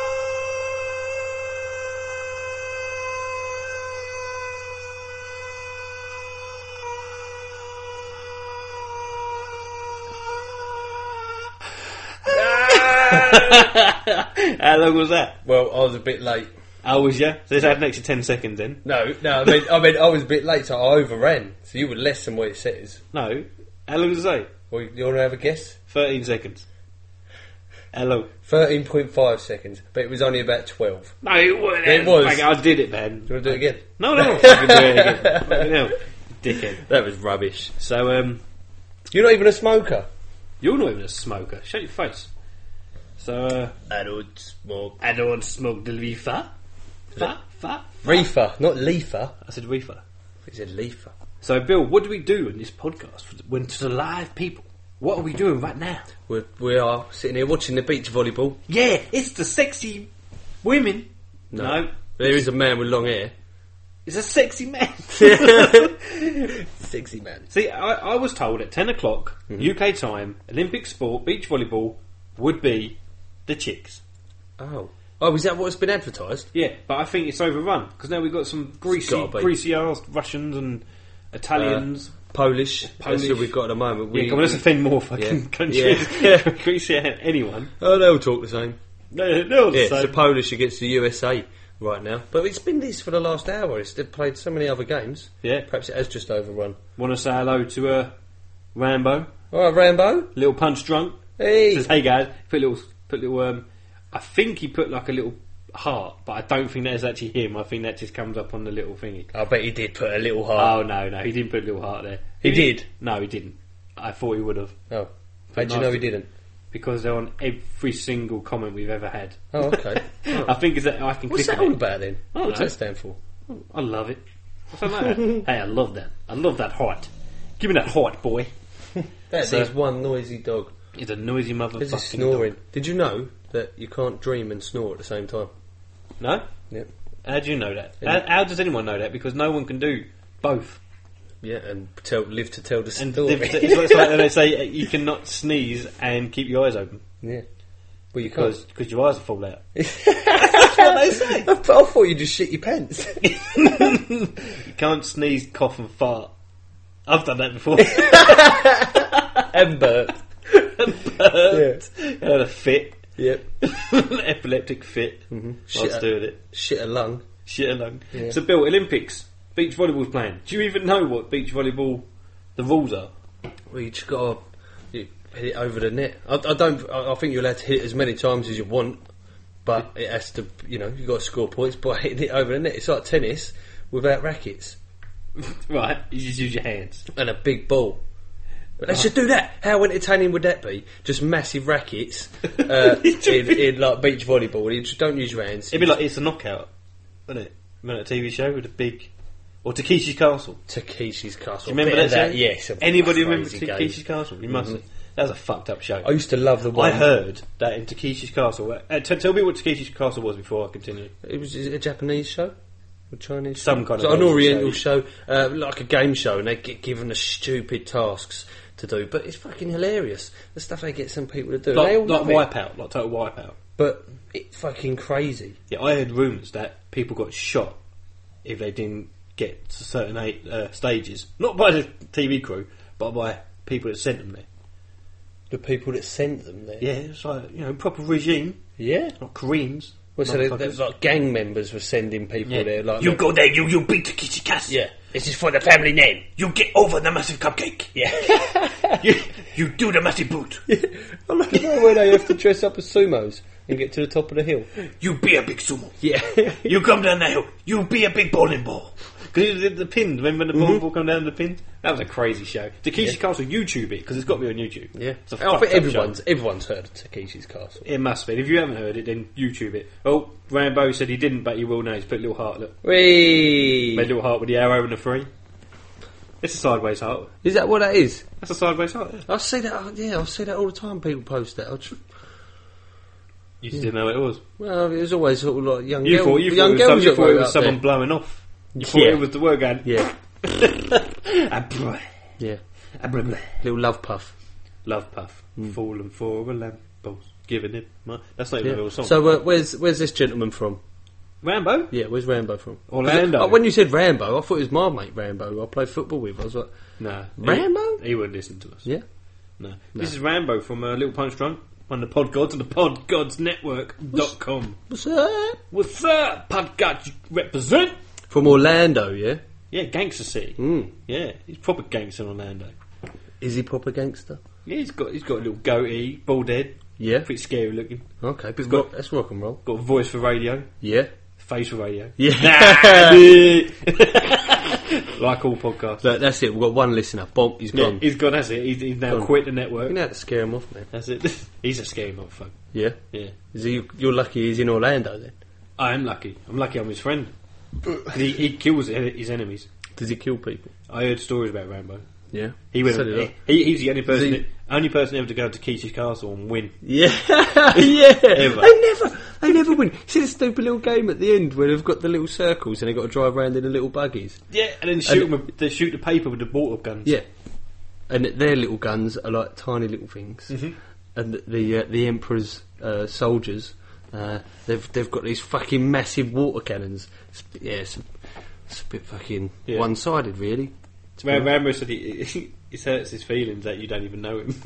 Speaker 4: How long was that?
Speaker 5: Well, I was a bit late.
Speaker 4: How was you? So let's add an extra ten seconds then.
Speaker 5: No, no. I mean, I mean, I was a bit late, so I overran. So you were less than what it says.
Speaker 4: No. How long does it say?
Speaker 5: Well, you want to have a guess?
Speaker 4: thirteen seconds. Hello.
Speaker 5: thirteen point five seconds, but it was only about twelve.
Speaker 4: No, it wasn't.
Speaker 5: It was.
Speaker 4: Fuck, I did it, man.
Speaker 5: Do you want to do it again?
Speaker 4: No, no. I can do it again. Fucking hell. Dickhead.
Speaker 5: That was rubbish.
Speaker 4: So, um,
Speaker 5: You're not even a smoker.
Speaker 4: you're not even a smoker. Shut your face. So, uh,
Speaker 5: I don't smoke.
Speaker 4: I don't smoke the reefer. Fa, fa.
Speaker 5: Reefer, not leafer.
Speaker 4: I said reefer.
Speaker 5: He said leafer.
Speaker 4: So, Bill, what do we do in this podcast for the- when to the live people? What are we doing right now?
Speaker 5: We're, we are sitting here watching the beach volleyball.
Speaker 4: Yeah, it's the sexy women. No,
Speaker 5: There is a man with long hair.
Speaker 4: it's a sexy man.
Speaker 5: Sexy man.
Speaker 4: See, I, I was told at ten o'clock U K time, Olympic sport, beach volleyball would be the chicks.
Speaker 5: Oh. Oh, is that what's been advertised?
Speaker 4: Yeah, but I think it's overrun because now we've got some greasy,
Speaker 5: gotta be.
Speaker 4: greasy ass Russians and Italians.
Speaker 5: Polish.
Speaker 4: Polish.
Speaker 5: That's who we've got at the moment.
Speaker 4: yeah,
Speaker 5: We,
Speaker 4: come on, let's offend more fucking
Speaker 5: Yeah.
Speaker 4: countries.
Speaker 5: Yeah.
Speaker 4: greasy anyone.
Speaker 5: oh, they'll talk the same.
Speaker 4: No, no,
Speaker 5: Yeah,
Speaker 4: so,
Speaker 5: it's the Polish against the U S A right now. But it's been this for the last hour. It's, they've played so many other games.
Speaker 4: yeah.
Speaker 5: Perhaps it has just overrun.
Speaker 4: Want to say hello to uh, Rambo,
Speaker 5: All right, Rambo.
Speaker 4: little punch drunk.
Speaker 5: Hey.
Speaker 4: Says, hey guys, put a little, put a little. Um, I think he put like a little heart, but I don't think that is actually him. I think that just comes up on the little thingy.
Speaker 5: I bet he did put a little heart.
Speaker 4: Oh no, no, he didn't put a little heart there.
Speaker 5: He did?
Speaker 4: No, he didn't. I thought he would have
Speaker 5: Oh. How do you know he didn't?
Speaker 4: because they're on every single comment we've ever had.
Speaker 5: Oh, okay. Oh.
Speaker 4: I think is that I can
Speaker 5: What's
Speaker 4: click
Speaker 5: that
Speaker 4: on
Speaker 5: all
Speaker 4: it.
Speaker 5: about then?
Speaker 4: I don't
Speaker 5: What's
Speaker 4: know.
Speaker 5: that stand for?
Speaker 4: I love it. What's that matter? Hey, I love that. I love that heart. Give me that heart, boy.
Speaker 5: That
Speaker 4: So-
Speaker 5: is one noisy dog.
Speaker 4: It's a noisy motherfucking
Speaker 5: This is snoring.
Speaker 4: dog.
Speaker 5: Did you know that you can't dream and snore at the same time?
Speaker 4: No?
Speaker 5: Yep.
Speaker 4: How do you know that?
Speaker 5: Yeah.
Speaker 4: How, how does anyone know that? Because no one can do both.
Speaker 5: Yeah, and tell, live to tell the
Speaker 4: And
Speaker 5: story.
Speaker 4: it's, it's like when they say uh, you cannot sneeze and keep your eyes open
Speaker 5: yeah. Well, you
Speaker 4: because
Speaker 5: can't.
Speaker 4: because your eyes will fall out.
Speaker 5: That's what they say. I, I thought you just shit your pants.
Speaker 4: You can't sneeze, cough, and fart. I've done that before.
Speaker 5: and burp.
Speaker 4: Burped. I had a fit,
Speaker 5: Yep.
Speaker 4: epileptic fit. Mm-hmm. I
Speaker 5: Shit
Speaker 4: was
Speaker 5: a-
Speaker 4: doing it.
Speaker 5: Shit a lung.
Speaker 4: Shit along.
Speaker 5: Yeah.
Speaker 4: So, Bill, Olympics, beach volleyball's playing. Do you even know what beach volleyball the rules are?
Speaker 5: Well, you just got to hit it over the net. I, I don't. I, I think you're allowed to hit it as many times as you want, but it has to. You know, you've got to score points by hitting it over the net. It's like tennis without rackets
Speaker 4: Right, you just use your hands.
Speaker 5: and a big ball. But they should do that. How entertaining would that be? Just massive rackets uh, in, in like beach volleyball. You just don't use your hands.
Speaker 4: It'd be like It's a Knockout, wouldn't it? Remember that T V show with the big... Or Takeshi's Castle.
Speaker 5: Takeshi's Castle.
Speaker 4: Do you remember
Speaker 5: Bit
Speaker 4: that
Speaker 5: of
Speaker 4: show?
Speaker 5: Yes. a
Speaker 4: Anybody remember
Speaker 5: crazy game.
Speaker 4: Takeshi's Castle? You must. That was a fucked up show.
Speaker 5: I used to love the one.
Speaker 4: I heard that in Takeshi's Castle... Uh, t- tell me what Takeshi's Castle was before I continue.
Speaker 5: It was a Japanese show? A Chinese
Speaker 4: Some
Speaker 5: show?
Speaker 4: kind
Speaker 5: So
Speaker 4: of
Speaker 5: an
Speaker 4: Asian
Speaker 5: Oriental show, uh, like a game show, and they get given the stupid tasks to do. But it's fucking hilarious. The stuff they get some people to do.
Speaker 4: Like,
Speaker 5: they all
Speaker 4: like
Speaker 5: love it.
Speaker 4: Wipeout, like Total Wipeout.
Speaker 5: But it's fucking crazy.
Speaker 4: Yeah, I heard rumours that people got shot if they didn't get to certain eight, uh, stages. Not by the T V crew, but by people that sent them there.
Speaker 5: The people that sent them there.
Speaker 4: Yeah, it's like, you know, proper regime.
Speaker 5: Yeah.
Speaker 4: Not Koreans.
Speaker 5: Well, so they,
Speaker 4: Motherfuckers.
Speaker 5: there's like gang members were sending people
Speaker 4: Yeah.
Speaker 5: there. Like
Speaker 4: You
Speaker 5: they-
Speaker 4: go there, you, you beat Takeshi Castle.
Speaker 5: Yeah. This is for the family name.
Speaker 4: You get over the massive cupcake.
Speaker 5: Yeah.
Speaker 4: you, you do the massive boot.
Speaker 5: I like the way they have to dress up as sumos and get to the top of the hill.
Speaker 4: You be a big sumo.
Speaker 5: Yeah.
Speaker 4: You come down the hill. You be a big bowling ball. Because you did the pin. Remember when the bowling ball come down the pin? That was a crazy show. Takeshi
Speaker 5: Yeah.
Speaker 4: Castle, YouTube it, because it's got to be on YouTube.
Speaker 5: Yeah.
Speaker 4: It's a
Speaker 5: I
Speaker 4: fucked
Speaker 5: think
Speaker 4: up
Speaker 5: everyone's
Speaker 4: show.
Speaker 5: everyone's heard of Takeshi's Castle.
Speaker 4: It must be. If you haven't heard it, then YouTube it. Oh, Rambo said he didn't, but you will know. He's put a little heart. Look,
Speaker 5: Whee!
Speaker 4: made a little heart with the arrow and the three. It's a sideways heart.
Speaker 5: Is that what that is?
Speaker 4: That's a sideways heart. Yeah.
Speaker 5: I see that. oh, Yeah, I see that all the time. People post that. I just,
Speaker 4: You just didn't know what it was.
Speaker 5: well, it was always sort of like young
Speaker 4: You
Speaker 5: girl,
Speaker 4: thought you
Speaker 5: young
Speaker 4: thought it was, some,
Speaker 5: girls
Speaker 4: you
Speaker 5: that
Speaker 4: thought it
Speaker 5: were
Speaker 4: was
Speaker 5: up
Speaker 4: someone
Speaker 5: there.
Speaker 4: blowing off. You thought
Speaker 5: Yeah.
Speaker 4: it was the word going.
Speaker 5: Yeah,
Speaker 4: Ah, blah,
Speaker 5: yeah.
Speaker 4: ah, blah, blah.
Speaker 5: Little love puff.
Speaker 4: Love puff, falling for a lamppost, giving it my. That's not even a
Speaker 5: Yeah.
Speaker 4: real song.
Speaker 5: So uh, where's where's this gentleman from?
Speaker 4: Rambo,
Speaker 5: Yeah, where's Rambo from?
Speaker 4: Orlando.
Speaker 5: Uh, when you said Rambo, I thought it was my mate Rambo, who I played football with. I was like,
Speaker 4: no,
Speaker 5: Rambo?
Speaker 4: He, he wouldn't listen to us.
Speaker 5: yeah.
Speaker 4: No. This is Rambo from uh, Little Punch Drunk on the Pod Gods and the Pod Gods Network dot com.
Speaker 5: What's that?
Speaker 4: What's up, Pod Gods represent?
Speaker 5: From Orlando, yeah.
Speaker 4: Yeah, Gangster City.
Speaker 5: Mm.
Speaker 4: Yeah, he's proper gangster in Orlando.
Speaker 5: Is he proper gangster?
Speaker 4: Yeah, he's got he's got a little goatee, bald head,
Speaker 5: Yeah.
Speaker 4: Pretty scary looking.
Speaker 5: Okay, but
Speaker 4: got-
Speaker 5: rock, that's rock and roll.
Speaker 4: Got a voice for radio.
Speaker 5: Yeah.
Speaker 4: Face for radio.
Speaker 5: Yeah.
Speaker 4: Like all podcasts.
Speaker 5: So that's it. We've got one listener. Bonk, he's
Speaker 4: Yeah,
Speaker 5: gone.
Speaker 4: he's gone, that's it. He's, he's now
Speaker 5: Gone.
Speaker 4: quit the network.
Speaker 5: You know how to scare him off, man.
Speaker 4: That's it. He's a scary motherfucker.
Speaker 5: Yeah.
Speaker 4: Yeah.
Speaker 5: Is he? You're lucky he's in Orlando then.
Speaker 4: I am lucky. I'm lucky I'm his friend. 'Cause he, he kills his enemies.
Speaker 5: Does he kill people?
Speaker 4: I heard stories about Rambo.
Speaker 5: Yeah.
Speaker 4: He went.
Speaker 5: So did I.
Speaker 4: he, he's the only person,
Speaker 5: he-
Speaker 4: only person ever to go to Keach's Castle and win.
Speaker 5: Yeah, yeah.
Speaker 4: Ever.
Speaker 5: They never, they never win. See the stupid little game at the end where they've got the little circles and they've got to drive around in the little buggies.
Speaker 4: Yeah, and then shoot
Speaker 5: And-
Speaker 4: them. They shoot the paper with the mortar guns.
Speaker 5: Yeah, and their little guns are like tiny little things,
Speaker 4: Mhm.
Speaker 5: and the the, uh, the Emperor's uh, soldiers, uh, they've they've got these fucking massive water cannons. It's, yeah, it's a, it's a bit fucking
Speaker 4: Yeah.
Speaker 5: one-sided, really.
Speaker 4: Ram- Rambo said he, he, it hurts his feelings that you don't even know him.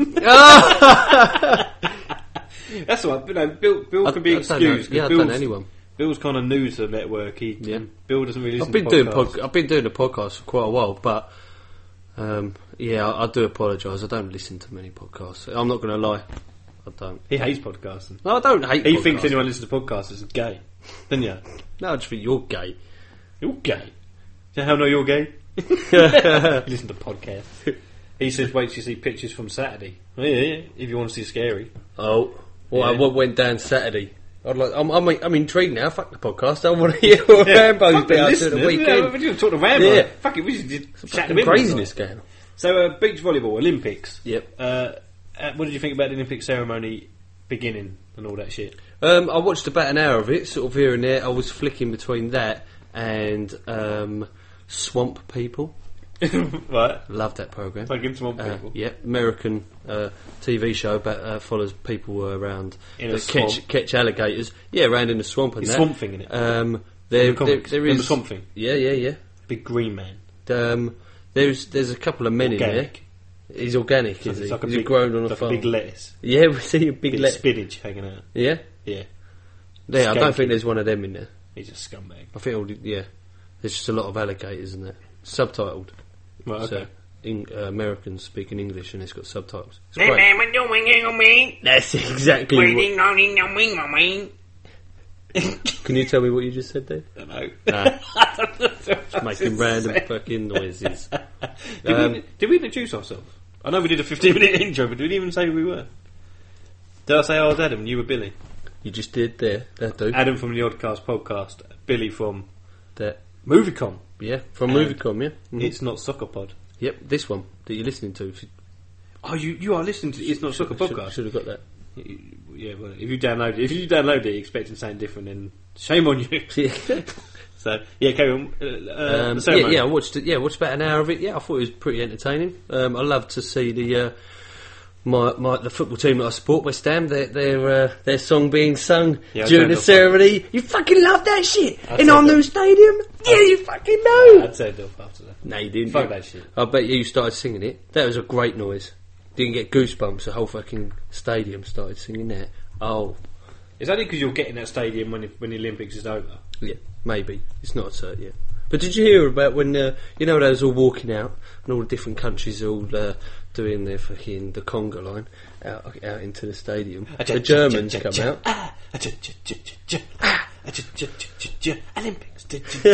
Speaker 4: That's all right. But no, Bill, Bill
Speaker 5: I-
Speaker 4: can be
Speaker 5: I don't know.
Speaker 4: excused. 'cause
Speaker 5: Yeah, I don't know
Speaker 4: Bill's-
Speaker 5: anyone.
Speaker 4: Bill's kind of new to the network. He,
Speaker 5: Yeah.
Speaker 4: Bill doesn't really listen
Speaker 5: I've been
Speaker 4: to
Speaker 5: doing
Speaker 4: podcasts.
Speaker 5: pod- I've been doing the podcast for quite a while, but um, yeah, I, I do apologise. I don't listen to many podcasts. I'm not going to lie, I don't.
Speaker 4: He hates podcasting.
Speaker 5: No, I don't hate.
Speaker 4: He
Speaker 5: podcasts.
Speaker 4: thinks anyone listens to podcasts is gay. Don't you?
Speaker 5: No, I just think you're gay.
Speaker 4: You're gay. Do you how know you're gay? You listen to podcasts. He says, wait till you see pictures from Saturday. Oh, yeah, yeah, if you want to see scary.
Speaker 5: Oh, well,
Speaker 4: Yeah.
Speaker 5: what went down Saturday? I'd like. I'm, I'm, I'm intrigued now. Fuck the podcast. I want to hear what Rambo's
Speaker 4: Fuck
Speaker 5: been
Speaker 4: the
Speaker 5: up to the
Speaker 4: listeners. Yeah,
Speaker 5: weekend.
Speaker 4: we just talk to Rambo.
Speaker 5: Yeah.
Speaker 4: Fuck it, we should just chat to
Speaker 5: Fucking
Speaker 4: him.
Speaker 5: craziness going on.
Speaker 4: So, uh, beach volleyball, Olympics.
Speaker 5: Yep.
Speaker 4: Uh, uh, what did you think about the Olympic ceremony beginning and all that shit?
Speaker 5: Um, I watched about an hour of it, sort of here and there. I was flicking between that and um, Swamp People.
Speaker 4: Right.
Speaker 5: Love that program.
Speaker 4: Fucking Swamp
Speaker 5: Uh,
Speaker 4: People.
Speaker 5: yeah, American uh, T V show, but uh, follows people around
Speaker 4: In a
Speaker 5: that catch
Speaker 4: swamp.
Speaker 5: catch alligators. Yeah, around in the swamp and
Speaker 4: It's
Speaker 5: that.
Speaker 4: Swamp Thing, innit?
Speaker 5: Um, there,
Speaker 4: In the
Speaker 5: there,
Speaker 4: comics.
Speaker 5: there
Speaker 4: In
Speaker 5: is
Speaker 4: the Swamp Thing.
Speaker 5: Yeah, yeah, yeah.
Speaker 4: Big green man.
Speaker 5: Um, there's there's a couple of men
Speaker 4: Organic.
Speaker 5: in there. He's organic,
Speaker 4: So
Speaker 5: is he?
Speaker 4: it's like a
Speaker 5: He's
Speaker 4: big,
Speaker 5: grown on a
Speaker 4: like
Speaker 5: farm.
Speaker 4: a big lettuce.
Speaker 5: Yeah, we see a big
Speaker 4: Big
Speaker 5: let.
Speaker 4: spinach hanging out.
Speaker 5: Yeah,
Speaker 4: Yeah.
Speaker 5: yeah. I don't
Speaker 4: Skanky.
Speaker 5: think there's one of them in there.
Speaker 4: He's a scumbag.
Speaker 5: I think all the, yeah, there's just a lot of alligators in there. Subtitled.
Speaker 4: Right, okay.
Speaker 5: So in, uh, Americans speaking English and it's got subtitles. It's great. That's exactly what. Can you tell me what you just said there?
Speaker 4: I don't know.
Speaker 5: Nah. Just making random fucking noises.
Speaker 4: Did,
Speaker 5: Um,
Speaker 4: we, did we introduce ourselves? I know we did a fifteen minute intro, but did we even say who we were? Did I say I was Adam and you were Billy?
Speaker 5: You just did there. That do.
Speaker 4: Adam from the Oddcast podcast, Billy from
Speaker 5: That.
Speaker 4: Moviecom.
Speaker 5: Yeah, from
Speaker 4: And
Speaker 5: Moviecom, yeah. Mhm.
Speaker 4: It's Not Soccer Pod.
Speaker 5: Yep, this one that you're listening to. Should,
Speaker 4: Oh, you you are listening to It's Not Soccer Podcast.
Speaker 5: Should have got that.
Speaker 4: Yeah, well, if you download it, if you download it expecting something different, then shame on you. So yeah, carry on. Uh, uh,
Speaker 5: Um,
Speaker 4: the
Speaker 5: yeah,
Speaker 4: ceremony.
Speaker 5: yeah, I watched it. Yeah, I watched about an hour of it. Yeah, I thought it was pretty entertaining. Um, I love to see the uh, my, my the football team that I support, West Ham, their their uh, their song being sung
Speaker 4: Yeah, I
Speaker 5: during
Speaker 4: turned
Speaker 5: the
Speaker 4: off
Speaker 5: ceremony. You fucking love that shit
Speaker 4: I
Speaker 5: in
Speaker 4: said
Speaker 5: our
Speaker 4: that.
Speaker 5: new stadium. Yeah, you fucking know.
Speaker 4: I'd say it off after that.
Speaker 5: No, you didn't.
Speaker 4: Fuck that shit.
Speaker 5: I bet you started singing it. That was a great noise. Didn't get goosebumps. The whole fucking stadium started singing that. Oh,
Speaker 4: It's only because you'll get in that stadium when it, when the Olympics is over.
Speaker 5: yeah, maybe. It's not a cert yet. But did you hear about when, uh, you know, they was all walking out and all the different countries all uh, doing their fucking, the conga line out, out into the stadium? The Germans come out.
Speaker 4: Olympics.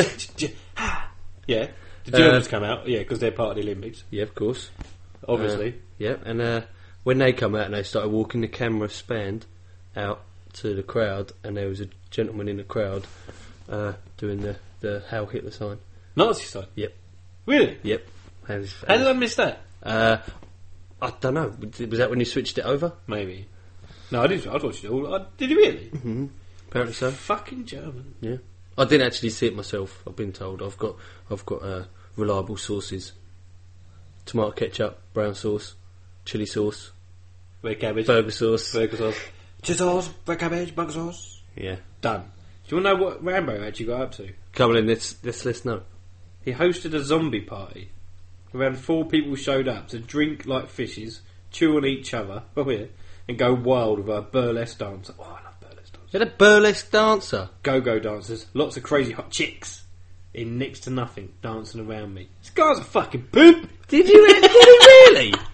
Speaker 4: Yeah. The Germans come out, yeah, because they're part of the Olympics,
Speaker 5: Yeah, of course.
Speaker 4: obviously.
Speaker 5: Uh, yeah, and uh, when they come out and they started walking, the camera spanned out to the crowd, and there was a gentleman in the crowd uh, doing the, the Hail Hitler sign.
Speaker 4: Nazi side.
Speaker 5: Yep,
Speaker 4: Really?
Speaker 5: yep. And his-
Speaker 4: How did I miss that?
Speaker 5: uh, I don't know. Was that when you switched it over?
Speaker 4: Maybe. No, I didn't. I watched it all. I, did you really?
Speaker 5: Mm-hmm. Apparently so.
Speaker 4: Fucking German.
Speaker 5: Yeah, I didn't actually see it myself. I've been told. I've got I've got uh, reliable sources: tomato ketchup, brown sauce, chili sauce,
Speaker 4: Red cabbage.
Speaker 5: burger sauce.
Speaker 4: Burger sauce. Chili sauce. Red cabbage. Burger sauce.
Speaker 5: Yeah,
Speaker 4: Done. Do you want to know what Rambo actually got up to?
Speaker 5: come on, let's let's let's know.
Speaker 4: He hosted a zombie party. Around four people showed up to drink like fishes, chew on each other, oh yeah, and go wild with a burlesque dancer. Oh, I love burlesque dancers.
Speaker 5: You had a burlesque dancer.
Speaker 4: Go-go dancers, lots of crazy hot chicks in next to nothing dancing around me. This guy's a fucking poop.
Speaker 5: Did you? Did he really?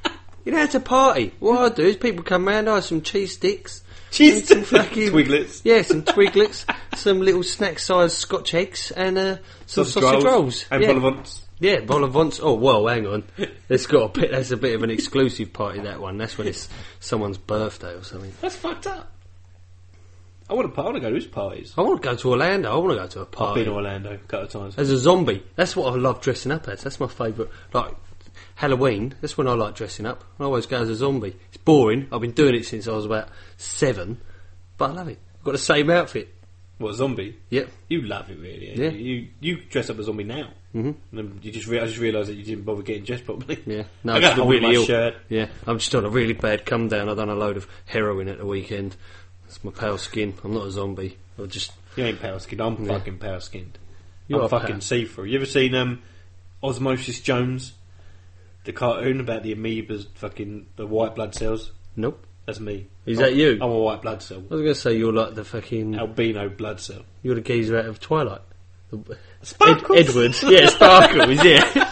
Speaker 5: You know, it's a party. What I do is people come round, I have some cheese sticks.
Speaker 4: Cheese
Speaker 5: some fucking
Speaker 4: Twiglets.
Speaker 5: Yeah, some twiglets, some little snack-sized Scotch eggs, and uh, some
Speaker 4: Sausage
Speaker 5: sausage rolls.
Speaker 4: rolls. And
Speaker 5: yeah.
Speaker 4: vol au vents.
Speaker 5: Yeah, vol au vents. Oh, well, hang on. It's got a bit. That's a bit of an exclusive party. That one. That's when it's someone's birthday or something.
Speaker 4: That's fucked up. I want to. I want to go to his parties.
Speaker 5: I want to go to Orlando. I want to go to a
Speaker 4: I've
Speaker 5: party.
Speaker 4: been to Orlando a couple of times.
Speaker 5: As a zombie. That's what I love dressing up as. That's my favourite. Like Halloween. That's when I like dressing up. I always go as a zombie. It's boring. I've been doing it since I was about seven, but I love it. I've got the same outfit.
Speaker 4: What, zombie?
Speaker 5: Yep.
Speaker 4: You love it, really.
Speaker 5: Yeah.
Speaker 4: You you dress up as a zombie now. Mm-hmm. And then you just re- I just realised that you didn't bother getting dressed properly.
Speaker 5: Yeah. No,
Speaker 4: I
Speaker 5: just
Speaker 4: got a
Speaker 5: really
Speaker 4: my
Speaker 5: ill.
Speaker 4: shirt.
Speaker 5: Yeah. I'm just on a really bad come down. I've done a load of heroin at the weekend. It's my pale skin. I'm not a zombie. I just.
Speaker 4: You ain't pale skinned. I'm
Speaker 5: Yeah.
Speaker 4: fucking pale skinned.
Speaker 5: You
Speaker 4: I'm
Speaker 5: are
Speaker 4: fucking
Speaker 5: pale.
Speaker 4: see through. You ever seen um, Osmosis Jones, the cartoon about the amoebas, fucking the white blood cells?
Speaker 5: Nope.
Speaker 4: That's me.
Speaker 5: Is
Speaker 4: I'm,
Speaker 5: that you?
Speaker 4: I'm a white blood cell.
Speaker 5: I was going to say you're like the fucking.
Speaker 4: Albino blood cell.
Speaker 5: You're the geezer out of Twilight. The-
Speaker 4: Sparkles.
Speaker 5: Ed- Edwards. Yeah, Sparkles, yeah.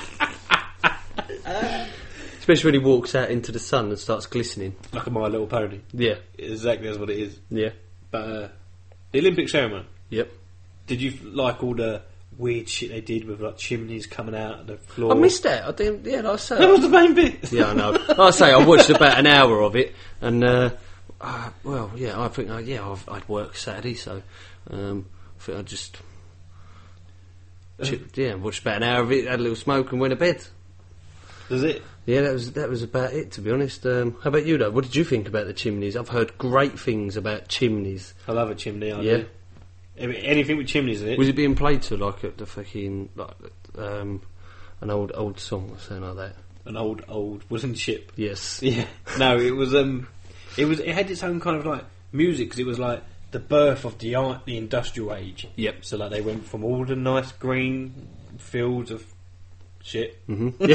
Speaker 5: Especially when he walks out into the sun and starts glistening.
Speaker 4: Like a My Little Pony.
Speaker 5: Yeah.
Speaker 4: Exactly, that's what it is.
Speaker 5: Yeah.
Speaker 4: But uh, the Olympic ceremony.
Speaker 5: Yep.
Speaker 4: Did you like all the weird shit they did with like chimneys coming out of the floor?
Speaker 5: I missed that. I didn't. Yeah, like I say.
Speaker 4: That was the main bit.
Speaker 5: Yeah, I know. Like I say, I watched about an hour of it, and uh, uh, well, yeah, I think, uh, yeah, I've, I'd work Saturday, so um, I think I just, chi- yeah, watched about an hour of it, had a little smoke, and went to bed.
Speaker 4: Does it?
Speaker 5: Yeah, that was that was about it, to be honest. Um, how about you, though? What did you think about the chimneys? I've heard great things about chimneys.
Speaker 4: I love a chimney. I
Speaker 5: Yeah.
Speaker 4: do. Any- Anything with chimneys in it.
Speaker 5: Was it being played to like at the fucking like um, an old old song or something like that?
Speaker 4: An old old wooden ship.
Speaker 5: Yes.
Speaker 4: Yeah. No, it was um, it was it had its own kind of like music because it was like the birth of the art, the industrial age.
Speaker 5: Yep.
Speaker 4: So like they went from all the nice green fields of shit,
Speaker 5: Mm-hmm.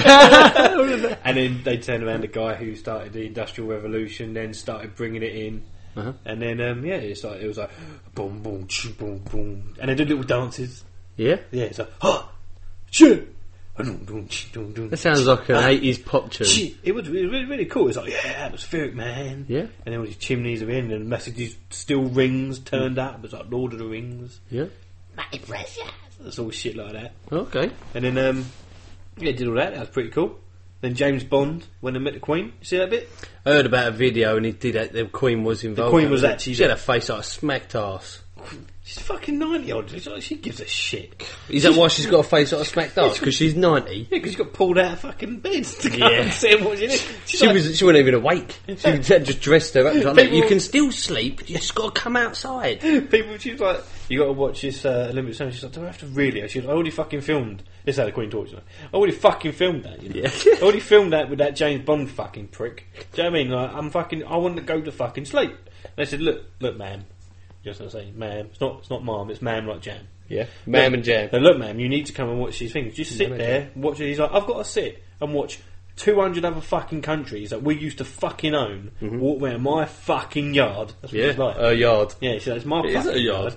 Speaker 5: Yeah.
Speaker 4: and then they turned around the guy who started the industrial revolution, then started bringing it in.
Speaker 5: Uh-huh.
Speaker 4: And then, um, yeah, it's like it was like boom, boom, ch- boom, boom, and they did little dances.
Speaker 5: Yeah.
Speaker 4: Yeah, it's like ha, shit, boom, boom, ch- boom, boom.
Speaker 5: That sounds like an
Speaker 4: Ah,
Speaker 5: eighties pop tune.
Speaker 4: shit. It was really, really, really cool. It's like yeah, atmospheric, man.
Speaker 5: Yeah.
Speaker 4: And then all these chimneys are in, and messages, still rings turned up. It was like Lord of the Rings.
Speaker 5: Yeah.
Speaker 4: My precious. That's all shit like that.
Speaker 5: Okay.
Speaker 4: And then, um, yeah, did all that. That was pretty cool. Then James Bond went and met the Queen. You see that bit?
Speaker 5: I heard about a video and he did that. The Queen was involved.
Speaker 4: Queen was actually
Speaker 5: She had
Speaker 4: there.
Speaker 5: a face like a smacked ass.
Speaker 4: She's fucking ninety odd. She's like, she gives a shit.
Speaker 5: Is that why she's got a face like a smacked ass? Because she's ninety.
Speaker 4: Yeah, because she got pulled out of fucking bed to go
Speaker 5: Yeah.
Speaker 4: and see what she did. She's
Speaker 5: She
Speaker 4: like,
Speaker 5: was. She wasn't even awake. She just dressed her up. She was like, "Look, you
Speaker 4: People-
Speaker 5: can still sleep. You just got to come outside."
Speaker 4: people, she was like, you got to watch this uh, Olympic ceremony. She's like, do I have to really? She was like, I already fucking filmed. This is how the Queen talks. Like, I already fucking filmed that. You know?
Speaker 5: Yeah.
Speaker 4: I already filmed that with that James Bond fucking prick. Do you know what I mean? Like, I'm fucking. I want to go to fucking sleep. And they said, look, look, ma'am. Just gonna say, ma'am. It's not. It's not ma'am. It's ma'am like jam.
Speaker 5: Yeah, ma'am
Speaker 4: Look-
Speaker 5: and jam.
Speaker 4: Now, look, ma'am, you need to come and watch these things. Just sit
Speaker 5: Ma'am and
Speaker 4: there, watch it. He's like, I've got to sit and watch two hundred other fucking countries that we used to fucking own walk around my fucking yard. That's what
Speaker 5: Yeah,
Speaker 4: it's like.
Speaker 5: a yard.
Speaker 4: Yeah, she said, it's my
Speaker 5: It is
Speaker 4: fucking
Speaker 5: a yard.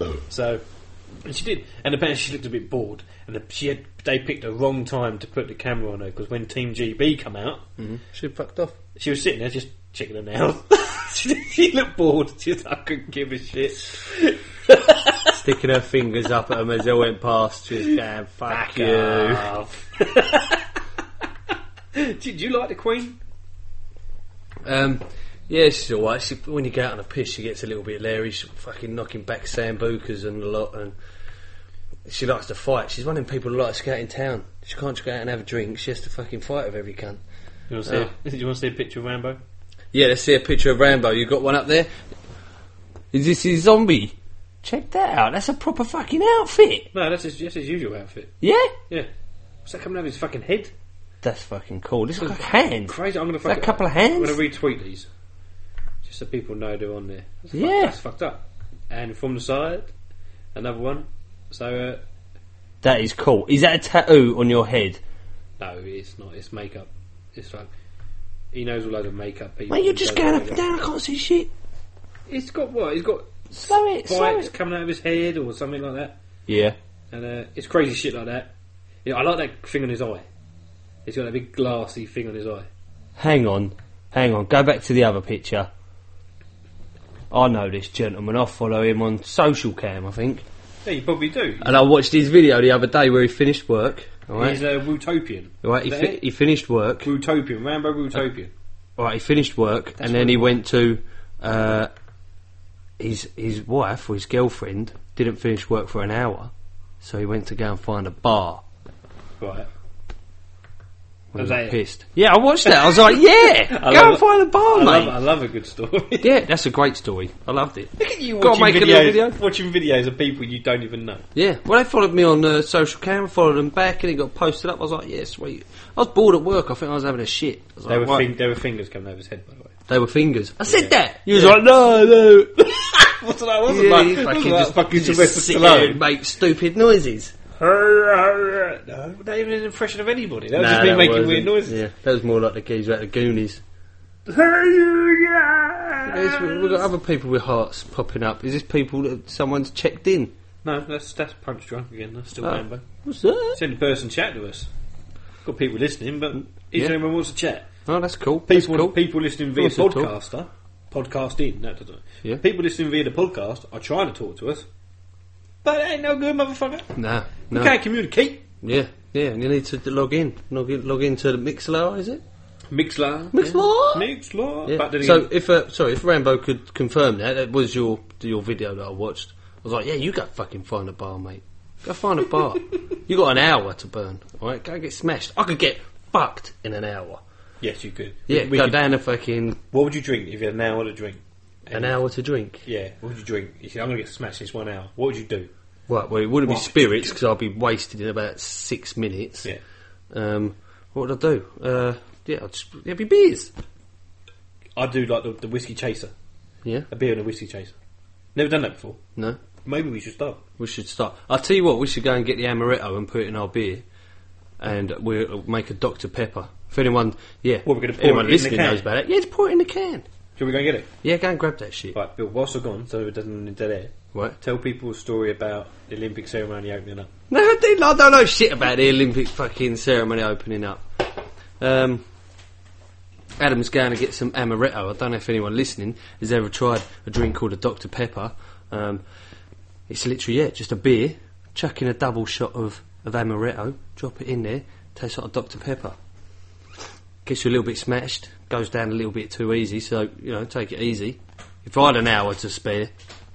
Speaker 4: So, and she did. And apparently she looked a bit bored. And the, she had, they picked the wrong time to put the camera on her because when Team G B come out,
Speaker 5: She fucked off.
Speaker 4: she was sitting there just checking her nails. she, she looked bored. She was like, I couldn't give a shit.
Speaker 5: Sticking her fingers up at him as they went past. She was going, fuck,
Speaker 4: Fuck
Speaker 5: you.
Speaker 4: off. Did you like the Queen?
Speaker 5: Um, yeah, she's alright. She, when you go out on a piss, she gets a little bit leery. She's fucking knocking back sambucas and a lot. And she likes to fight. She's one of them people who likes to go out in town. She can't just go out and have a drink. She has to fucking fight with every cunt.
Speaker 4: You want to see?
Speaker 5: Oh.
Speaker 4: A, do you want to see a picture of Rambo?
Speaker 5: Yeah, let's see a picture of Rambo. You got one up there? Is this his zombie? Check that out. That's a proper fucking outfit.
Speaker 4: No, that's his, that's his usual outfit.
Speaker 5: Yeah?
Speaker 4: Yeah. What's that coming out of his fucking head?
Speaker 5: That's fucking cool. This looks like hands.
Speaker 4: Crazy. I'm gonna
Speaker 5: Is that
Speaker 4: fuck
Speaker 5: a couple of hands?
Speaker 4: I'm gonna retweet these, just so people know they're on there. That's fuck-
Speaker 5: Yeah.
Speaker 4: that's fucked up. And from the side, another one. So uh,
Speaker 5: That is cool. Is that a tattoo on your head?
Speaker 4: no, it's not. It's makeup. It's like he knows all loads of makeup people.
Speaker 5: Mate, you're
Speaker 4: He
Speaker 5: just
Speaker 4: does
Speaker 5: going up
Speaker 4: makeup.
Speaker 5: and down. I can't see shit.
Speaker 4: He's got what? He's got
Speaker 5: Slow it, slow
Speaker 4: spikes
Speaker 5: it.
Speaker 4: coming out of his head or something like that.
Speaker 5: Yeah.
Speaker 4: And uh, it's crazy shit like that. Yeah, I like that thing on his eye. He's got that big glassy thing on his eye.
Speaker 5: hang on, hang on, go back to the other picture. I know this gentleman, I follow him on Social Cam, I think.
Speaker 4: Yeah, you probably do.
Speaker 5: And I watched his video the other day where he finished work. Right?
Speaker 4: He's a Wootopian.
Speaker 5: Right, he,
Speaker 4: Is that
Speaker 5: fi-
Speaker 4: it?
Speaker 5: he finished work.
Speaker 4: Wootopian, Rambo Wootopian.
Speaker 5: Right, he finished work, and then he went to uh, his his wife or his girlfriend didn't finish work for an hour, so he went to go and find a bar.
Speaker 4: Right.
Speaker 5: I was
Speaker 4: Was that it?
Speaker 5: pissed. Yeah, I watched that. I was like, yeah,
Speaker 4: I
Speaker 5: go
Speaker 4: love
Speaker 5: and
Speaker 4: it.
Speaker 5: find a bar,
Speaker 4: I
Speaker 5: mate.
Speaker 4: love, I love a good story.
Speaker 5: Yeah, that's a great story. I loved it.
Speaker 4: Look at you
Speaker 5: Gotta
Speaker 4: watching
Speaker 5: make a
Speaker 4: videos,
Speaker 5: little video.
Speaker 4: watching videos of people you don't even know.
Speaker 5: Yeah, well, they followed me on uh, Social Cam, I followed them back, and it got posted up. I was like, yeah, sweet. I was bored at work. I think I was having a shit. I was
Speaker 4: There
Speaker 5: like,
Speaker 4: were,
Speaker 5: right.
Speaker 4: fing- there were fingers coming over his head, by the way.
Speaker 5: They were fingers. I said
Speaker 4: Yeah.
Speaker 5: that. You was like, no, no.
Speaker 4: What's that? Wasn't
Speaker 5: Yeah,
Speaker 4: like,
Speaker 5: you
Speaker 4: wasn't
Speaker 5: fucking
Speaker 4: that
Speaker 5: just,
Speaker 4: fucking
Speaker 5: you just
Speaker 4: Sylvester
Speaker 5: sit there and
Speaker 4: Stallone?
Speaker 5: make stupid noises.
Speaker 4: No, not even an impression of anybody. That was
Speaker 5: Nah,
Speaker 4: just me
Speaker 5: that
Speaker 4: making
Speaker 5: wasn't.
Speaker 4: weird noises.
Speaker 5: Yeah, that was more like the geezer at the Goonies. There's- We've got other people with hearts popping up. Is this people that someone's checked in?
Speaker 4: No, that's that's Punch Drunk again. That's still
Speaker 5: Oh.
Speaker 4: Rambo.
Speaker 5: What's that?
Speaker 4: It's the only person chatting to us. Got people listening, but is
Speaker 5: Yeah.
Speaker 4: there anyone who wants to chat?
Speaker 5: Oh, that's cool. That's
Speaker 4: People,
Speaker 5: cool.
Speaker 4: people listening via
Speaker 5: Wants to talk.
Speaker 4: podcaster, podcasting. No, doesn't.
Speaker 5: Yeah.
Speaker 4: People listening via the podcast are trying to talk to us, but it ain't no good, motherfucker.
Speaker 5: Nah,
Speaker 4: We
Speaker 5: no.
Speaker 4: can't communicate.
Speaker 5: Yeah, yeah, and you need to log in. Log in, log into the Mixlr, is it?
Speaker 4: Mixlr,
Speaker 5: Mixlr?
Speaker 4: yeah. Mixlr.
Speaker 5: Yeah.
Speaker 4: But then
Speaker 5: So
Speaker 4: again,
Speaker 5: if uh, sorry, if Rambo could confirm that, that was your your video that I watched. I was like, yeah, you go fucking find a bar, mate. Go find a bar. You got an hour to burn. All right, go get smashed. I could get fucked in an hour.
Speaker 4: yes, you could.
Speaker 5: Yeah,
Speaker 4: We
Speaker 5: go
Speaker 4: could-
Speaker 5: down to fucking
Speaker 4: What would you drink if you had an hour to drink?
Speaker 5: an hour to drink.
Speaker 4: Yeah, what would you drink? You said, I'm going to get smashed in this one hour. What would you do?
Speaker 5: Right, well, it wouldn't
Speaker 4: What
Speaker 5: be
Speaker 4: would
Speaker 5: spirits because I'll be wasted in about six minutes.
Speaker 4: Yeah.
Speaker 5: Um, what would I do? Uh, yeah, I'd just, it'd be beers.
Speaker 4: I'd do like the, the whiskey chaser.
Speaker 5: Yeah,
Speaker 4: A beer and a whiskey chaser. Never done that before.
Speaker 5: no,
Speaker 4: Maybe we should start.
Speaker 5: we should start. I'll tell you what, we should go and get the amaretto and put it in our beer, and we'll make a Doctor Pepper. If anyone, yeah,
Speaker 4: What, we're gonna pour
Speaker 5: anyone
Speaker 4: it in the
Speaker 5: listening
Speaker 4: can?
Speaker 5: knows about it, yeah, just pour it in the can.
Speaker 4: Shall we go and get it?
Speaker 5: Yeah, go and grab that shit.
Speaker 4: Right, Bill, whilst I've gone, so it doesn't dead air,
Speaker 5: Right.
Speaker 4: tell people a story about the Olympic ceremony opening up.
Speaker 5: No, I didn't- I don't know shit about the Olympic fucking ceremony opening up. Um, Adam's going to get some amaretto. I don't know if anyone listening has ever tried a drink called a Doctor Pepper. Um, it's literally, yeah, just a beer, chuck in a double shot of, of amaretto, drop it in there, tastes like a Doctor Pepper. Gets you a little bit smashed, goes down a little bit too easy, so, you know, take it easy. If I had an hour to spare,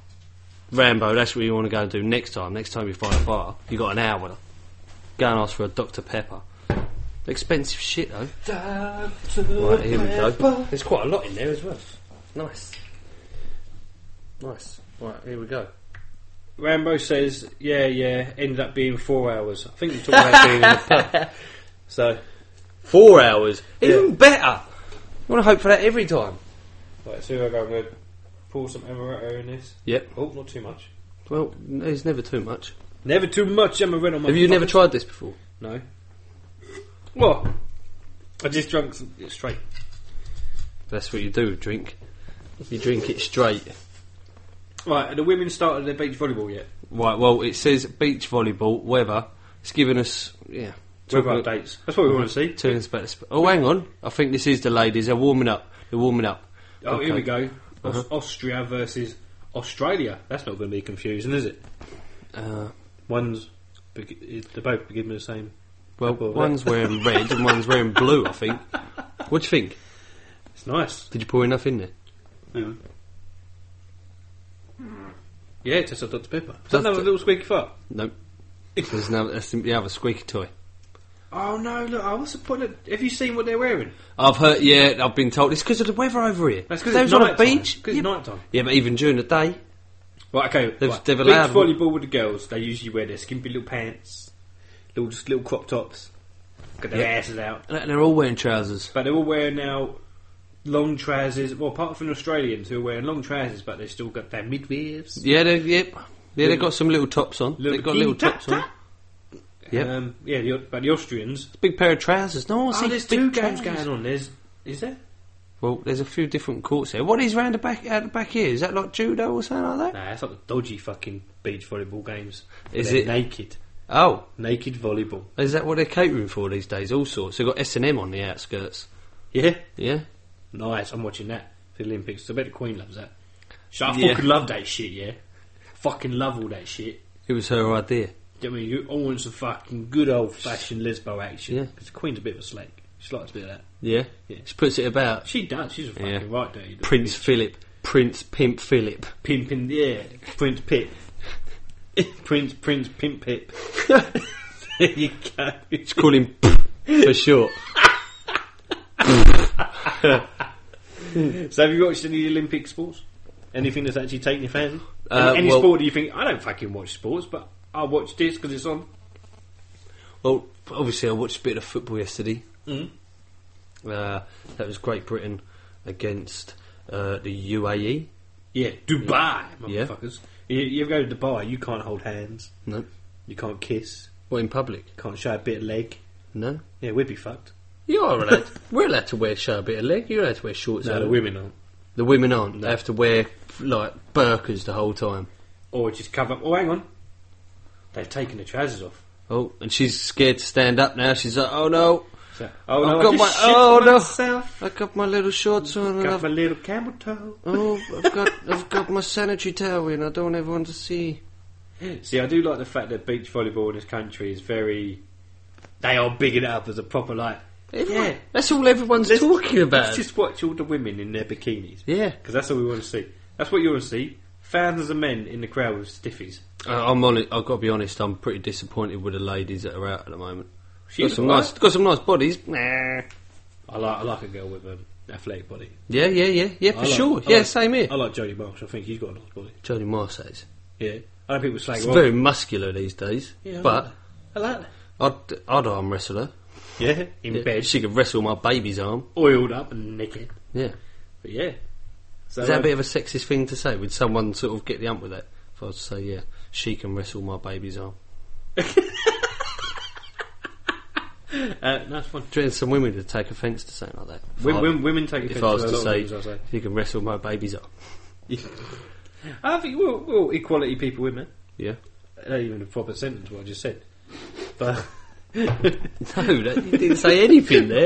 Speaker 5: Rambo, that's what you want to go and do next time. Next time you find a bar, you got an hour. Go and ask for a Doctor Pepper. Expensive shit though. Right, here we go. There's quite a lot in there as well. Nice. Nice. Right, here we go.
Speaker 4: Rambo says, yeah, yeah, ended up being four hours. I think we talked about being in the pub. So,
Speaker 5: Four hours. Even
Speaker 4: Yeah.
Speaker 5: better. You want to hope for that every time.
Speaker 4: right, so I go, I'm going to pour some amaretto in this.
Speaker 5: Yep.
Speaker 4: Oh, not too much.
Speaker 5: Well, there's never too much.
Speaker 4: Never too much amaretto.
Speaker 5: Have you never
Speaker 4: motherfuckers.
Speaker 5: tried this before?
Speaker 4: No. What? I just drunk some, it straight.
Speaker 5: That's what you do, drink. You drink it straight.
Speaker 4: Right, have the women started their beach volleyball yet?
Speaker 5: Right, well, it says beach volleyball, weather. It's giving us, yeah.
Speaker 4: Weather
Speaker 5: talking-
Speaker 4: updates. That's what we want to see.
Speaker 5: Telling us about this. Oh, hang on. I think this is the ladies. They're warming up. They're warming up.
Speaker 4: Oh, here
Speaker 5: Okay.
Speaker 4: we go. Aus-
Speaker 5: Uh-huh.
Speaker 4: Austria versus Australia. That's not going to be confusing, is it?
Speaker 5: Uh,
Speaker 4: One's, beg- is- they're both beginning with the same.
Speaker 5: well,
Speaker 4: Couple of
Speaker 5: one's wearing red and one's wearing blue, I think. What do you think?
Speaker 4: It's nice.
Speaker 5: Did you pour enough in there?
Speaker 4: Hang on. Yeah, it tastes like Doctor Pepper. Is that
Speaker 5: Does
Speaker 4: another
Speaker 5: it?
Speaker 4: little squeaky fart?
Speaker 5: Nope. There's no, that's the other squeaky toy.
Speaker 4: Oh no, look, oh, what's the point of, have you seen what they're wearing?
Speaker 5: I've heard, yeah, I've been told it's because of the weather over here.
Speaker 4: That's 'cause
Speaker 5: They
Speaker 4: it's
Speaker 5: was on a
Speaker 4: night time.
Speaker 5: beach.
Speaker 4: 'Cause it's
Speaker 5: yeah.
Speaker 4: night time.
Speaker 5: Yeah, but even during the day.
Speaker 4: Right, okay,
Speaker 5: They've-
Speaker 4: right.
Speaker 5: they've
Speaker 4: Beach
Speaker 5: allowed-
Speaker 4: volleyball with the girls, they usually wear their skimpy little pants, little just little crop tops, got their
Speaker 5: Yeah.
Speaker 4: asses out.
Speaker 5: And they're all wearing trousers.
Speaker 4: But they're all wearing now long trousers, well, apart from the Australians who are wearing long trousers, but they've still got their midriffs.
Speaker 5: Yeah, they, yep. Yeah, they've got some little tops on.
Speaker 4: Little
Speaker 5: They've got
Speaker 4: bikini
Speaker 5: little tops
Speaker 4: top,
Speaker 5: on. Yep.
Speaker 4: Um, yeah, the, but the Austrians.
Speaker 5: Big pair of trousers. No one
Speaker 4: Oh,
Speaker 5: sees
Speaker 4: there's
Speaker 5: big
Speaker 4: two games
Speaker 5: trousers.
Speaker 4: going on. There's, is there?
Speaker 5: Well, there's a few different courts here. What is round the back out the back here? Is that like judo or something like that?
Speaker 4: Nah, that's like the dodgy fucking beach volleyball games.
Speaker 5: Is
Speaker 4: They're
Speaker 5: it?
Speaker 4: naked?
Speaker 5: Oh,
Speaker 4: Naked volleyball.
Speaker 5: is that what they're catering for these days? All sorts. They've got S and M on the outskirts.
Speaker 4: Yeah?
Speaker 5: Yeah.
Speaker 4: Nice, I'm watching that. The Olympics. I bet the Queen loves that. So I
Speaker 5: Yeah.
Speaker 4: fucking love that shit, yeah? Fucking love all that shit.
Speaker 5: It was her idea.
Speaker 4: I mean, you all want some fucking good old fashioned lesbo action.
Speaker 5: Yeah.
Speaker 4: Because the Queen's a bit of a slag. She likes a bit of that.
Speaker 5: Yeah.
Speaker 4: Yeah.
Speaker 5: She puts it about.
Speaker 4: She does, she's a fucking
Speaker 5: Yeah.
Speaker 4: right dirty. little
Speaker 5: Prince
Speaker 4: bitch.
Speaker 5: Philip. Prince Pimp Philip.
Speaker 4: Pimpin', yeah. Prince Pip. Prince, Prince Pimp Pip. There you go.
Speaker 5: Just call him for short.
Speaker 4: So have you watched any Olympic sports? Anything that's actually taken your fancy?
Speaker 5: Uh,
Speaker 4: any any
Speaker 5: well-
Speaker 4: sport do you think, I don't fucking watch sports, but I'll watch this because it's on?
Speaker 5: Well, obviously I watched a bit of football yesterday.
Speaker 4: Mm.
Speaker 5: Uh, that was Great Britain against uh, the U A E.
Speaker 4: Yeah, Dubai,
Speaker 5: Yeah.
Speaker 4: motherfuckers. You, you ever go to Dubai, you can't hold hands,
Speaker 5: No.
Speaker 4: you can't kiss,
Speaker 5: What, in public?
Speaker 4: can't show a bit of leg.
Speaker 5: No.
Speaker 4: Yeah, we'd be fucked.
Speaker 5: You are allowed. We're allowed to wear show a bit of leg. You're allowed to wear shorts.
Speaker 4: No,
Speaker 5: over.
Speaker 4: the women aren't.
Speaker 5: The women aren't. They have to wear like burqas the whole time.
Speaker 4: Or just cover up. Oh, hang on. They've taken the trousers off.
Speaker 5: Oh, and she's scared to stand up now. She's like, oh no,
Speaker 4: So, oh,
Speaker 5: I've
Speaker 4: no,
Speaker 5: got
Speaker 4: I
Speaker 5: my
Speaker 4: just shit
Speaker 5: oh no,
Speaker 4: myself.
Speaker 5: I got my little shorts on. And
Speaker 4: Got
Speaker 5: I've,
Speaker 4: my little camel toe.
Speaker 5: oh, I've got I've got my sanitary towel in. I don't want everyone to see.
Speaker 4: See, I do like the fact that beach volleyball in this country is very... They are bigging it up as a proper, like...
Speaker 5: Yeah, that's all everyone's
Speaker 4: Let's-
Speaker 5: talking about.
Speaker 4: Let's just watch all the women in their bikinis.
Speaker 5: Yeah,
Speaker 4: Because that's all we want to see. That's what you want to see. Thousands of men in the crowd with stiffies.
Speaker 5: uh, I'm on it. I've got to be honest. I'm pretty disappointed with the ladies that are out at the moment.
Speaker 4: She's
Speaker 5: got some
Speaker 4: alright.
Speaker 5: nice, got some nice bodies. Nah.
Speaker 4: I like, I like a girl with an athletic body.
Speaker 5: Yeah, yeah, yeah, yeah, for
Speaker 4: I like-
Speaker 5: sure.
Speaker 4: I
Speaker 5: Yeah,
Speaker 4: like-
Speaker 5: same here.
Speaker 4: I like Jodie Marsh. I think he's got a nice body.
Speaker 5: Jodie Marsh says.
Speaker 4: Yeah. I know people slag
Speaker 5: She's
Speaker 4: her off.
Speaker 5: very muscular these days,
Speaker 4: Yeah, I
Speaker 5: but
Speaker 4: like I like that.
Speaker 5: I'd, I'd arm wrestle her.
Speaker 4: Yeah, in
Speaker 5: Yeah,
Speaker 4: bed,
Speaker 5: she could wrestle my baby's arm.
Speaker 4: oiled up and naked.
Speaker 5: Yeah.
Speaker 4: But yeah. So,
Speaker 5: Is that a
Speaker 4: uh,
Speaker 5: bit of a sexist thing to say? Would someone sort of get the ump with that? If I was to say, yeah, she can wrestle my baby's arm.
Speaker 4: uh, no, it's fun.
Speaker 5: Do you think some women would take offence to saying like that? If
Speaker 4: Women,
Speaker 5: I-
Speaker 4: women, women take
Speaker 5: If
Speaker 4: offence
Speaker 5: I was
Speaker 4: to
Speaker 5: to
Speaker 4: a lot
Speaker 5: say,
Speaker 4: of things I say.
Speaker 5: you can wrestle my baby's arm.
Speaker 4: I think we're, we're all equality people, women.
Speaker 5: Yeah.
Speaker 4: Not even a proper sentence what I just said. But
Speaker 5: No, that, you didn't say anything there.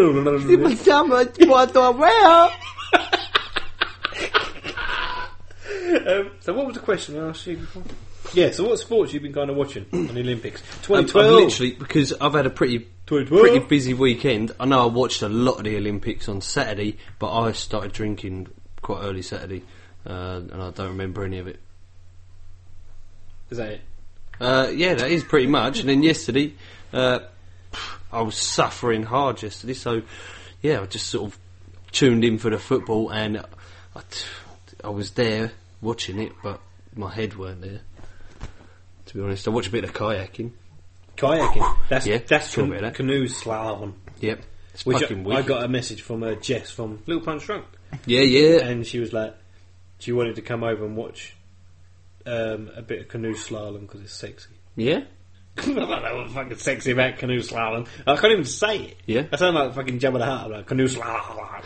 Speaker 4: um, so what was the question I asked you before? Yeah, so what sports you've been kind of watching on the Olympics?
Speaker 5: I've,
Speaker 4: twenty
Speaker 5: I've
Speaker 4: twelve
Speaker 5: literally, because I've had a pretty
Speaker 4: twenty twelve
Speaker 5: pretty busy weekend. I know I watched a lot of the Olympics on Saturday, but I started drinking quite early Saturday, uh, and I don't remember any of it.
Speaker 4: Is that it?
Speaker 5: Uh, yeah, that is pretty much. And then yesterday, uh, I was suffering hard yesterday, so yeah, I just sort of tuned in for the football, and I, t- I was there watching it, but my head weren't there. To be honest, I watched a bit of kayaking.
Speaker 4: Kayaking. That's
Speaker 5: Yeah,
Speaker 4: that's
Speaker 5: sure
Speaker 4: can-
Speaker 5: about that.
Speaker 4: canoe slalom.
Speaker 5: Yep, it's
Speaker 4: Which
Speaker 5: fucking
Speaker 4: I, I
Speaker 5: wicked.
Speaker 4: got a message from uh, Jess from Little Punch Drunk,
Speaker 5: Yeah, yeah.
Speaker 4: and she was like, she wanted to come over and watch um, a bit of canoe slalom because it's sexy.
Speaker 5: Yeah?
Speaker 4: I don't know what's fucking sexy about canoe slalom. I can't even say it.
Speaker 5: Yeah.
Speaker 4: I sound like fucking Jabba the Hutt. I'm like, canoe slalom.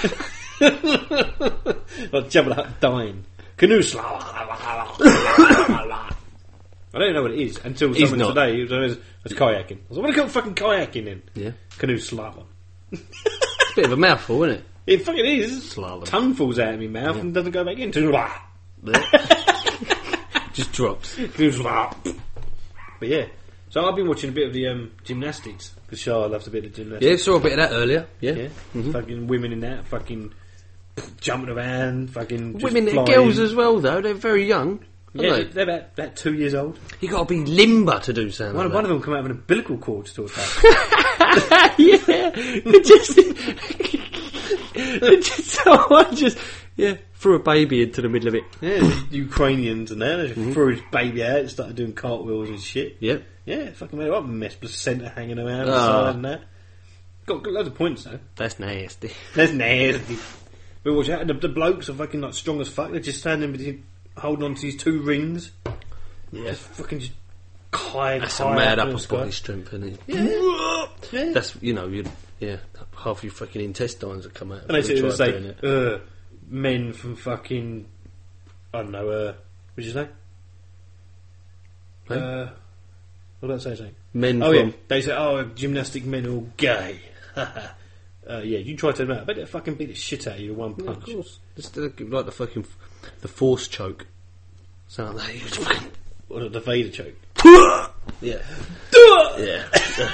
Speaker 4: Like Jabba the Hutt dying. Canoe slalom. I don't know what it is until
Speaker 5: He's
Speaker 4: someone
Speaker 5: not.
Speaker 4: today was, was kayaking. I was like, what do you call fucking kayaking in?
Speaker 5: Yeah.
Speaker 4: Canoe slalom.
Speaker 5: Bit of a mouthful, isn't it?
Speaker 4: It fucking is.
Speaker 5: Slalom.
Speaker 4: Tongue falls out of my mouth and doesn't go back in.
Speaker 5: Just drops.
Speaker 4: Canoe slalom. But yeah. So I've been watching a bit of the um, gymnastics because Charlotte loves a bit of gymnastics.
Speaker 5: Yeah, saw a bit of that earlier. Yeah.
Speaker 4: Yeah, fucking women in that, fucking jumping around, fucking just
Speaker 5: Women and
Speaker 4: flying.
Speaker 5: girls as well, though. They're very young.
Speaker 4: Yeah,
Speaker 5: aren't
Speaker 4: they're about, about two years old.
Speaker 5: they? You got to be limber to do something.
Speaker 4: One,
Speaker 5: like
Speaker 4: one of them come out with an umbilical cord to talk about.
Speaker 5: that. Yeah. They just, they just, someone just, yeah, threw a baby into the middle of it.
Speaker 4: Yeah, the Ukrainians and that. They just threw his baby out and started doing cartwheels and shit.
Speaker 5: Yep.
Speaker 4: Yeah, fucking made up a mess. Placenta hanging around the
Speaker 5: Ah.
Speaker 4: side and that. Got, got loads of points though.
Speaker 5: That's nasty.
Speaker 4: That's nasty. But watch out, the, the blokes are fucking like strong as fuck. They're just standing between, holding on to these two rings.
Speaker 5: Yeah.
Speaker 4: Just fucking just kayak.
Speaker 5: That's a
Speaker 4: kayak
Speaker 5: mad
Speaker 4: in the
Speaker 5: upper
Speaker 4: sky.
Speaker 5: body strength, isn't it?
Speaker 4: Yeah. Yeah.
Speaker 5: That's, you know, you yeah, half your fucking intestines that come out.
Speaker 4: And they
Speaker 5: if you
Speaker 4: sit there
Speaker 5: try
Speaker 4: and
Speaker 5: doing it.
Speaker 4: say, uh, men from fucking, I don't know, uh, what did you say?
Speaker 5: Hey?
Speaker 4: Uh, what did I say? Something?
Speaker 5: Men
Speaker 4: Oh
Speaker 5: from...
Speaker 4: yeah, they say, oh, gymnastic men are all gay. Uh, yeah, you try to turn them out. I bet they'll fucking beat the shit out of you in one
Speaker 5: Yeah, of
Speaker 4: punch.
Speaker 5: course. Just uh, like the fucking the force choke. Something like that.
Speaker 4: Or the Vader choke.
Speaker 5: Yeah. Yeah.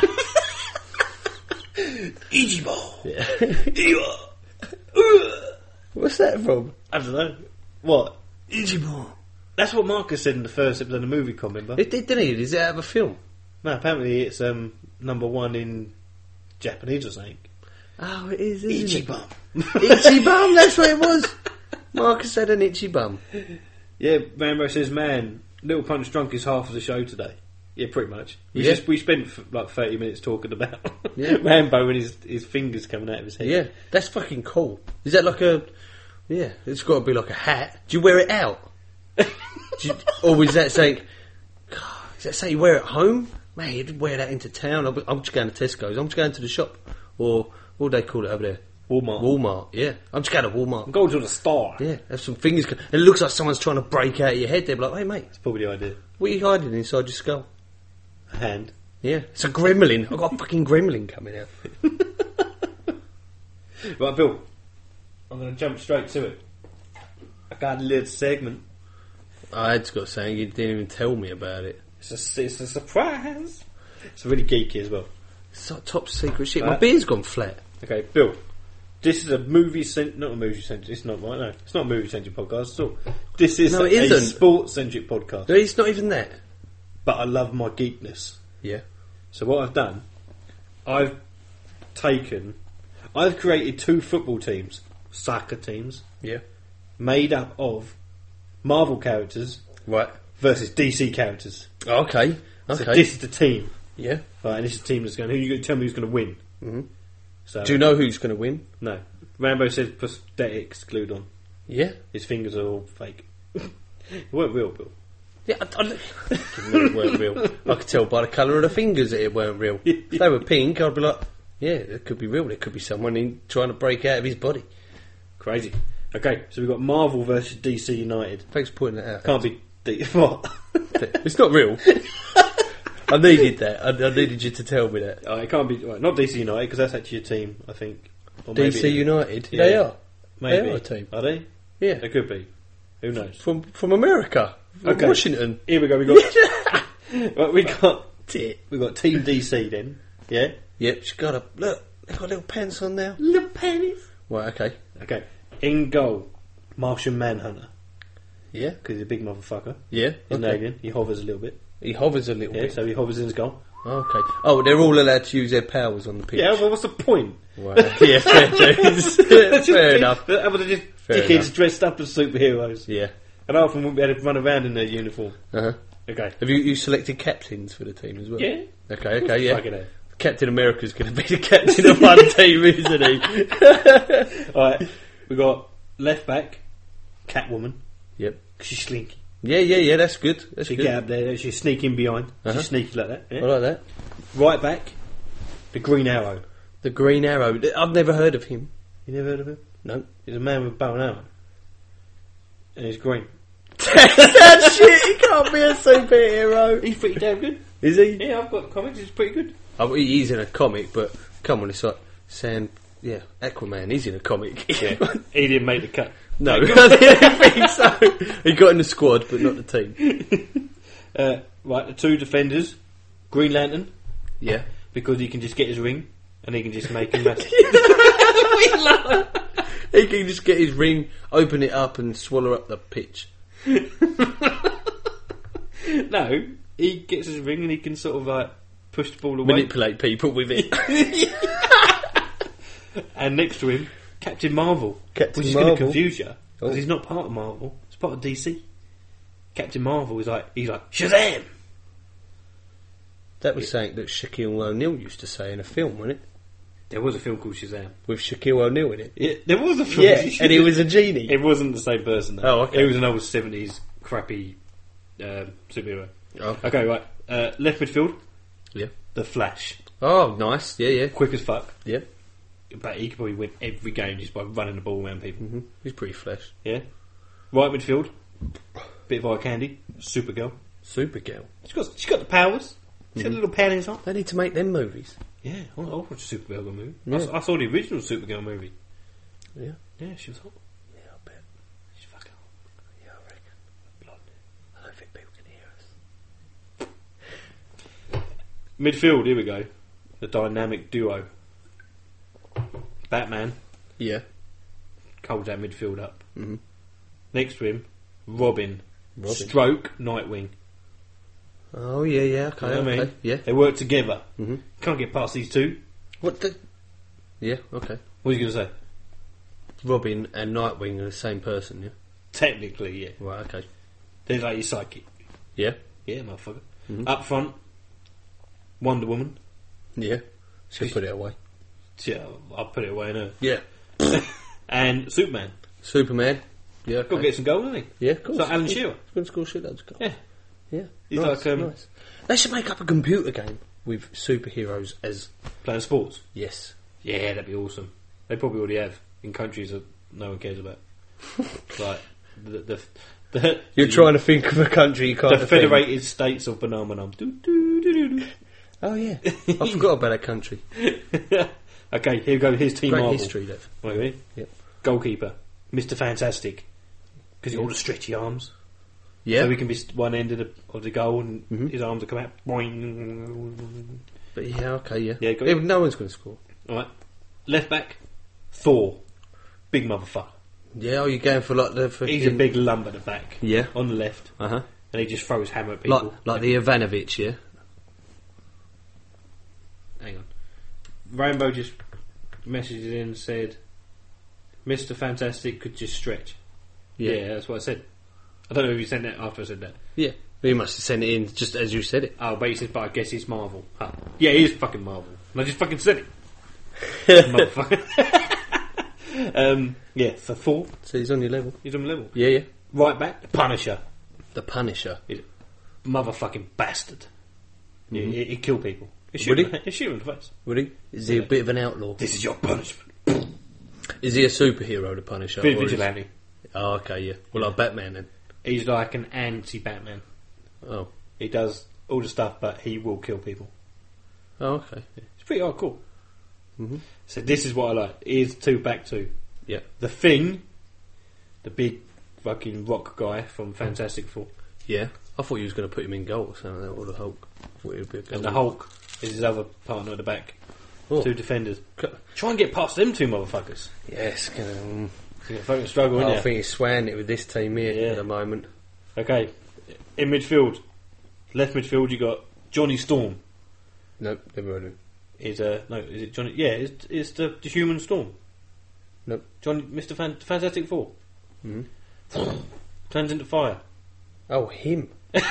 Speaker 4: Ichiban!
Speaker 5: Yeah. What's that from?
Speaker 4: I don't know. What? Ichiban. That's what Marcus said in the first episode of the movie, can't remember.
Speaker 5: It did, didn't he? Is it out of a film?
Speaker 4: No, apparently it's um, number one in Japanese or something.
Speaker 5: Oh, it is, isn't
Speaker 4: Ichiban.
Speaker 5: it? Itchy bum, that's what it was. Marcus had an itchy bum.
Speaker 4: Yeah, Rambo says, man, Little Punch Drunk is half of the show today. Yeah, pretty much. We
Speaker 5: Yeah.
Speaker 4: just we spent f- like thirty minutes talking about
Speaker 5: Yeah.
Speaker 4: Rambo and his his fingers coming out of his head.
Speaker 5: Yeah, that's fucking cool. Is that like a... Yeah, it's got to be like a hat. Do you wear it out? Do you, or is that saying... God, is that saying you wear it at home? Man, you'd wear that into town. I'm I'm just going to Tesco's. I'm just going to the shop. Or what do they call it over there?
Speaker 4: Walmart.
Speaker 5: Walmart, yeah. I'm just going to Walmart.
Speaker 4: Go to the store.
Speaker 5: Yeah, have some fingers... co- And it looks like someone's trying to break out of your head. They're like, hey, mate,
Speaker 4: That's probably the idea.
Speaker 5: what are you hiding inside your skull?
Speaker 4: A hand.
Speaker 5: Yeah, it's a gremlin. I've got a fucking gremlin coming out.
Speaker 4: Right, Bill. I'm going to jump straight to it. I got a little segment.
Speaker 5: I had to got saying you didn't even tell me about it.
Speaker 4: It's a, it's a surprise. It's really geeky as well.
Speaker 5: It's like top secret shit. My
Speaker 4: Right.
Speaker 5: beard's gone flat.
Speaker 4: Okay, Bill. This is a movie cent- not a movie centric. It's not right. No, it's not a movie centric podcast at all. This is
Speaker 5: No, it
Speaker 4: a
Speaker 5: isn't.
Speaker 4: sports centric podcast.
Speaker 5: No, it's not even that.
Speaker 4: But I love my geekness.
Speaker 5: Yeah.
Speaker 4: So what I've done, I've taken, I've created two football teams, soccer teams,
Speaker 5: Yeah.
Speaker 4: made up of Marvel characters
Speaker 5: Right.
Speaker 4: versus D C characters.
Speaker 5: Okay.
Speaker 4: So
Speaker 5: Okay.
Speaker 4: this is the team,
Speaker 5: yeah.
Speaker 4: right? And this is the team that's going. Who you going to tell me who's going to win?
Speaker 5: Mhm.
Speaker 4: So
Speaker 5: Do you know who's going to win?
Speaker 4: No. Rambo says prosthetics glued on.
Speaker 5: Yeah.
Speaker 4: His fingers are all fake. They weren't real, Bill.
Speaker 5: Yeah, I, I, it weren't real. I could tell by the colour of the fingers that it weren't real. If they were pink, I'd be like, yeah, it could be real. It could be someone in, trying to break out of his body.
Speaker 4: Crazy. Okay, so we've got Marvel versus D C United.
Speaker 5: Thanks for pointing that out.
Speaker 4: Can't be D- what?
Speaker 5: It's not real. I needed that. I, I needed you to tell me that.
Speaker 4: Oh, it can't be right, not D C United because that's actually a team, I think. Or
Speaker 5: D C
Speaker 4: maybe-
Speaker 5: United,
Speaker 4: Yeah.
Speaker 5: they are.
Speaker 4: Maybe
Speaker 5: They are a team.
Speaker 4: Are they?
Speaker 5: Yeah.
Speaker 4: They could be. Who knows?
Speaker 5: From from America. From
Speaker 4: Okay.
Speaker 5: Washington.
Speaker 4: Here we go. We got. right, we got.
Speaker 5: Tit.
Speaker 4: We got Team D C then. Yeah.
Speaker 5: Yep, she's got a look. They've got little pants on now.
Speaker 4: Little pennies.
Speaker 5: Right, okay.
Speaker 4: Okay. In goal, Martian Manhunter
Speaker 5: Yeah,
Speaker 4: because he's a big motherfucker.
Speaker 5: yeah.
Speaker 4: He's an
Speaker 5: Okay.
Speaker 4: alien. He hovers a little bit.
Speaker 5: He hovers a little
Speaker 4: Yeah.
Speaker 5: bit.
Speaker 4: So he hovers in his goal.
Speaker 5: Okay. Oh, they're all allowed to use their powers on the pitch.
Speaker 4: Yeah. Well, what's the point?
Speaker 5: Right. Yeah, fair dues. Fair enough.
Speaker 4: How about they just
Speaker 5: Fair
Speaker 4: dickheads
Speaker 5: enough.
Speaker 4: dressed up as superheroes?
Speaker 5: Yeah.
Speaker 4: And I often wouldn't be able to run around in their uniform.
Speaker 5: Uh-huh.
Speaker 4: Okay.
Speaker 5: Have you, you selected captains for the team as well?
Speaker 4: Yeah.
Speaker 5: Okay, okay, yeah.
Speaker 4: Fucking hell.
Speaker 5: Captain America's going to be the captain of one team, isn't he?
Speaker 4: Alright, we got left back, Catwoman,
Speaker 5: Yep.
Speaker 4: 'cause she's slinky.
Speaker 5: Yeah, yeah, yeah, that's good. That's
Speaker 4: She
Speaker 5: good.
Speaker 4: get up there, she sneak in behind.
Speaker 5: Uh-huh.
Speaker 4: She's sneaky like that.
Speaker 5: I
Speaker 4: Yeah.
Speaker 5: like that.
Speaker 4: Right back, the Green Arrow.
Speaker 5: The Green Arrow. I've never heard of him.
Speaker 4: You never heard of him?
Speaker 5: No.
Speaker 4: He's a man with a bow and arrow. And he's green.
Speaker 5: That shit, he can't be a superhero.
Speaker 4: He's pretty damn good.
Speaker 5: Is he?
Speaker 4: Yeah, I've got comics, he's pretty good.
Speaker 5: Oh, he is in a comic, but come on, it's like Sam. Yeah, Aquaman is in a comic.
Speaker 4: Yeah. He didn't make the cut.
Speaker 5: No, I didn't think so. He got in the squad, but not the team.
Speaker 4: Uh, right, the two defenders, Green Lantern,
Speaker 5: Yeah.
Speaker 4: because he can just get his ring and he can just make him massive.
Speaker 5: He can just get his ring, open it up, and swallow up the pitch.
Speaker 4: No, he gets his ring and he can sort of like push the ball away.
Speaker 5: Manipulate people with it.
Speaker 4: And next to him, Captain Marvel.
Speaker 5: Captain
Speaker 4: which is going
Speaker 5: Marvel.
Speaker 4: to confuse you because
Speaker 5: Oh.
Speaker 4: he's not part of Marvel. He's part of D C. Captain Marvel is like he's like Shazam.
Speaker 5: That was something that Shaquille O'Neal used to say in a film, wasn't it?
Speaker 4: There was a film called Shazam.
Speaker 5: With Shaquille O'Neal in it.
Speaker 4: Yeah, there was a film.
Speaker 5: Yeah, and he was a genie.
Speaker 4: It wasn't the same person. Though.
Speaker 5: Oh, okay.
Speaker 4: It was an old seventies crappy um, superhero.
Speaker 5: Oh.
Speaker 4: Okay, right. Uh, left midfield,
Speaker 5: Yeah.
Speaker 4: the Flash,
Speaker 5: Oh, nice. Yeah, yeah.
Speaker 4: quick as fuck.
Speaker 5: Yeah.
Speaker 4: But he could probably win every game just by running the ball around people.
Speaker 5: hmm He's pretty flesh.
Speaker 4: Yeah. Right midfield, bit of eye candy, Supergirl.
Speaker 5: Supergirl.
Speaker 4: She's got she's got the powers. She's got little panties on.
Speaker 5: They need to make them movies.
Speaker 4: Yeah, I I watched a Supergirl movie. I,
Speaker 5: Yeah.
Speaker 4: s- I saw the original Supergirl movie.
Speaker 5: Yeah.
Speaker 4: Yeah, she was hot.
Speaker 5: Yeah, I bet.
Speaker 4: She's fucking hot.
Speaker 5: Yeah, I reckon.
Speaker 4: Blonde.
Speaker 5: I don't think people can hear us.
Speaker 4: Midfield, here we go. The dynamic duo. Batman
Speaker 5: Yeah.
Speaker 4: holds that midfield up.
Speaker 5: Mhm.
Speaker 4: Next to him, Robin.
Speaker 5: Robin.
Speaker 4: Stroke, Nightwing.
Speaker 5: Oh, yeah, yeah, okay,
Speaker 4: You know what I
Speaker 5: okay.
Speaker 4: mean?
Speaker 5: Yeah.
Speaker 4: They work together.
Speaker 5: Mm-hmm.
Speaker 4: Can't get past these two.
Speaker 5: What the... Yeah, okay.
Speaker 4: What are you going to say?
Speaker 5: Robin and Nightwing are the same person, yeah?
Speaker 4: Technically, yeah.
Speaker 5: Right, okay.
Speaker 4: They're like your psychic.
Speaker 5: Yeah?
Speaker 4: Yeah, motherfucker.
Speaker 5: Mhm.
Speaker 4: Up front, Wonder Woman.
Speaker 5: Yeah. Should put it away.
Speaker 4: Yeah, I'll put it away in her.
Speaker 5: Yeah.
Speaker 4: And Superman.
Speaker 5: Superman. Yeah, okay.
Speaker 4: Got to get some gold, hasn't he?
Speaker 5: Yeah, of course.
Speaker 4: It's like Alan
Speaker 5: Yeah.
Speaker 4: Shearer.
Speaker 5: He's going to score shitloads of goals.
Speaker 4: Yeah.
Speaker 5: Yeah.
Speaker 4: He's
Speaker 5: nice,
Speaker 4: like, um,
Speaker 5: nice. They should make up a computer game with superheroes as...
Speaker 4: Playing sports.
Speaker 5: Yes.
Speaker 4: Yeah, that'd be awesome. They probably already have in countries that no one cares about. Like the the, the
Speaker 5: You're
Speaker 4: the,
Speaker 5: trying to think of a country you can't
Speaker 4: the
Speaker 5: defend.
Speaker 4: Federated States of Banana. Do, do, do, do,
Speaker 5: Oh, yeah. I forgot about that country.
Speaker 4: do. Okay, here we go. Here's Team
Speaker 5: Great
Speaker 4: Marvel.
Speaker 5: history, that.
Speaker 4: Right, ready?
Speaker 5: Yep.
Speaker 4: Goalkeeper, Mister Fantastic, because he's got all the stretchy arms.
Speaker 5: Yeah.
Speaker 4: So he can be st- one end of the of the goal, and
Speaker 5: Mhm.
Speaker 4: his arms will come out. Boing.
Speaker 5: But yeah, okay, yeah.
Speaker 4: Yeah, got
Speaker 5: yeah
Speaker 4: it.
Speaker 5: but no one's going to score.
Speaker 4: All right. Left back, Thor, big motherfucker.
Speaker 5: Yeah, are you going for like the...
Speaker 4: He's a big lump at the back.
Speaker 5: Yeah.
Speaker 4: On the left,
Speaker 5: Uh-huh.
Speaker 4: and he just throws hammer at people.
Speaker 5: Like, like the Ivanovic, yeah?
Speaker 4: Hang on. Rainbow just messaged in and said, Mister Fantastic could just stretch. Yeah. that's what I said. I don't know if you sent that after I said that.
Speaker 5: Yeah. But you must have sent it in just as you said it.
Speaker 4: Oh, but he said, but I guess it's Marvel. Huh. Yeah, he is fucking Marvel. And I just fucking said it. Motherfucker. um, yeah, so Thor,
Speaker 5: So he's on your level.
Speaker 4: he's on the level.
Speaker 5: Yeah, yeah.
Speaker 4: Right back, the Punisher.
Speaker 5: The Punisher.
Speaker 4: He's a motherfucking bastard. Yeah, he, he'd kill people. He'd
Speaker 5: Would
Speaker 4: shoot,
Speaker 5: he?
Speaker 4: him, he'd shoot him in the face.
Speaker 5: Would he? Is he a bit of an outlaw?
Speaker 4: This is your punishment.
Speaker 5: Is he a superhero, the Punisher?
Speaker 4: Bit
Speaker 5: or is-
Speaker 4: vigilante.
Speaker 5: Oh, okay, yeah. Well, like Batman then.
Speaker 4: He's like an anti-Batman.
Speaker 5: Oh.
Speaker 4: He does all the stuff, but he will kill people.
Speaker 5: Oh, okay.
Speaker 4: It's pretty hardcore.
Speaker 5: Mm-hmm.
Speaker 4: So this is what I like. Here's two back two.
Speaker 5: Yeah.
Speaker 4: The Thing, the big fucking rock guy from Fantastic Four,
Speaker 5: Yeah. I thought you was going to put him in goal or something, or the Hulk. I thought he would be a goal.
Speaker 4: and the Hulk is his other partner at the back.
Speaker 5: Oh.
Speaker 4: Two defenders.
Speaker 5: C-
Speaker 4: Try and get past them two motherfuckers.
Speaker 5: Yes. Um,
Speaker 4: You're gonna fucking struggle,
Speaker 5: I
Speaker 4: aren't you?
Speaker 5: think he's swaying it with this team here
Speaker 4: Yeah.
Speaker 5: at the moment.
Speaker 4: Okay, in midfield, left midfield, you got Johnny Storm.
Speaker 5: Nope, never heard of him.
Speaker 4: Is uh no, is it Johnny? Yeah, it's, it's the, the Human Storm.
Speaker 5: Nope.
Speaker 4: Johnny, Mister Fan, Fantastic Four.
Speaker 5: Mhm.
Speaker 4: Turns into fire.
Speaker 5: Oh, him.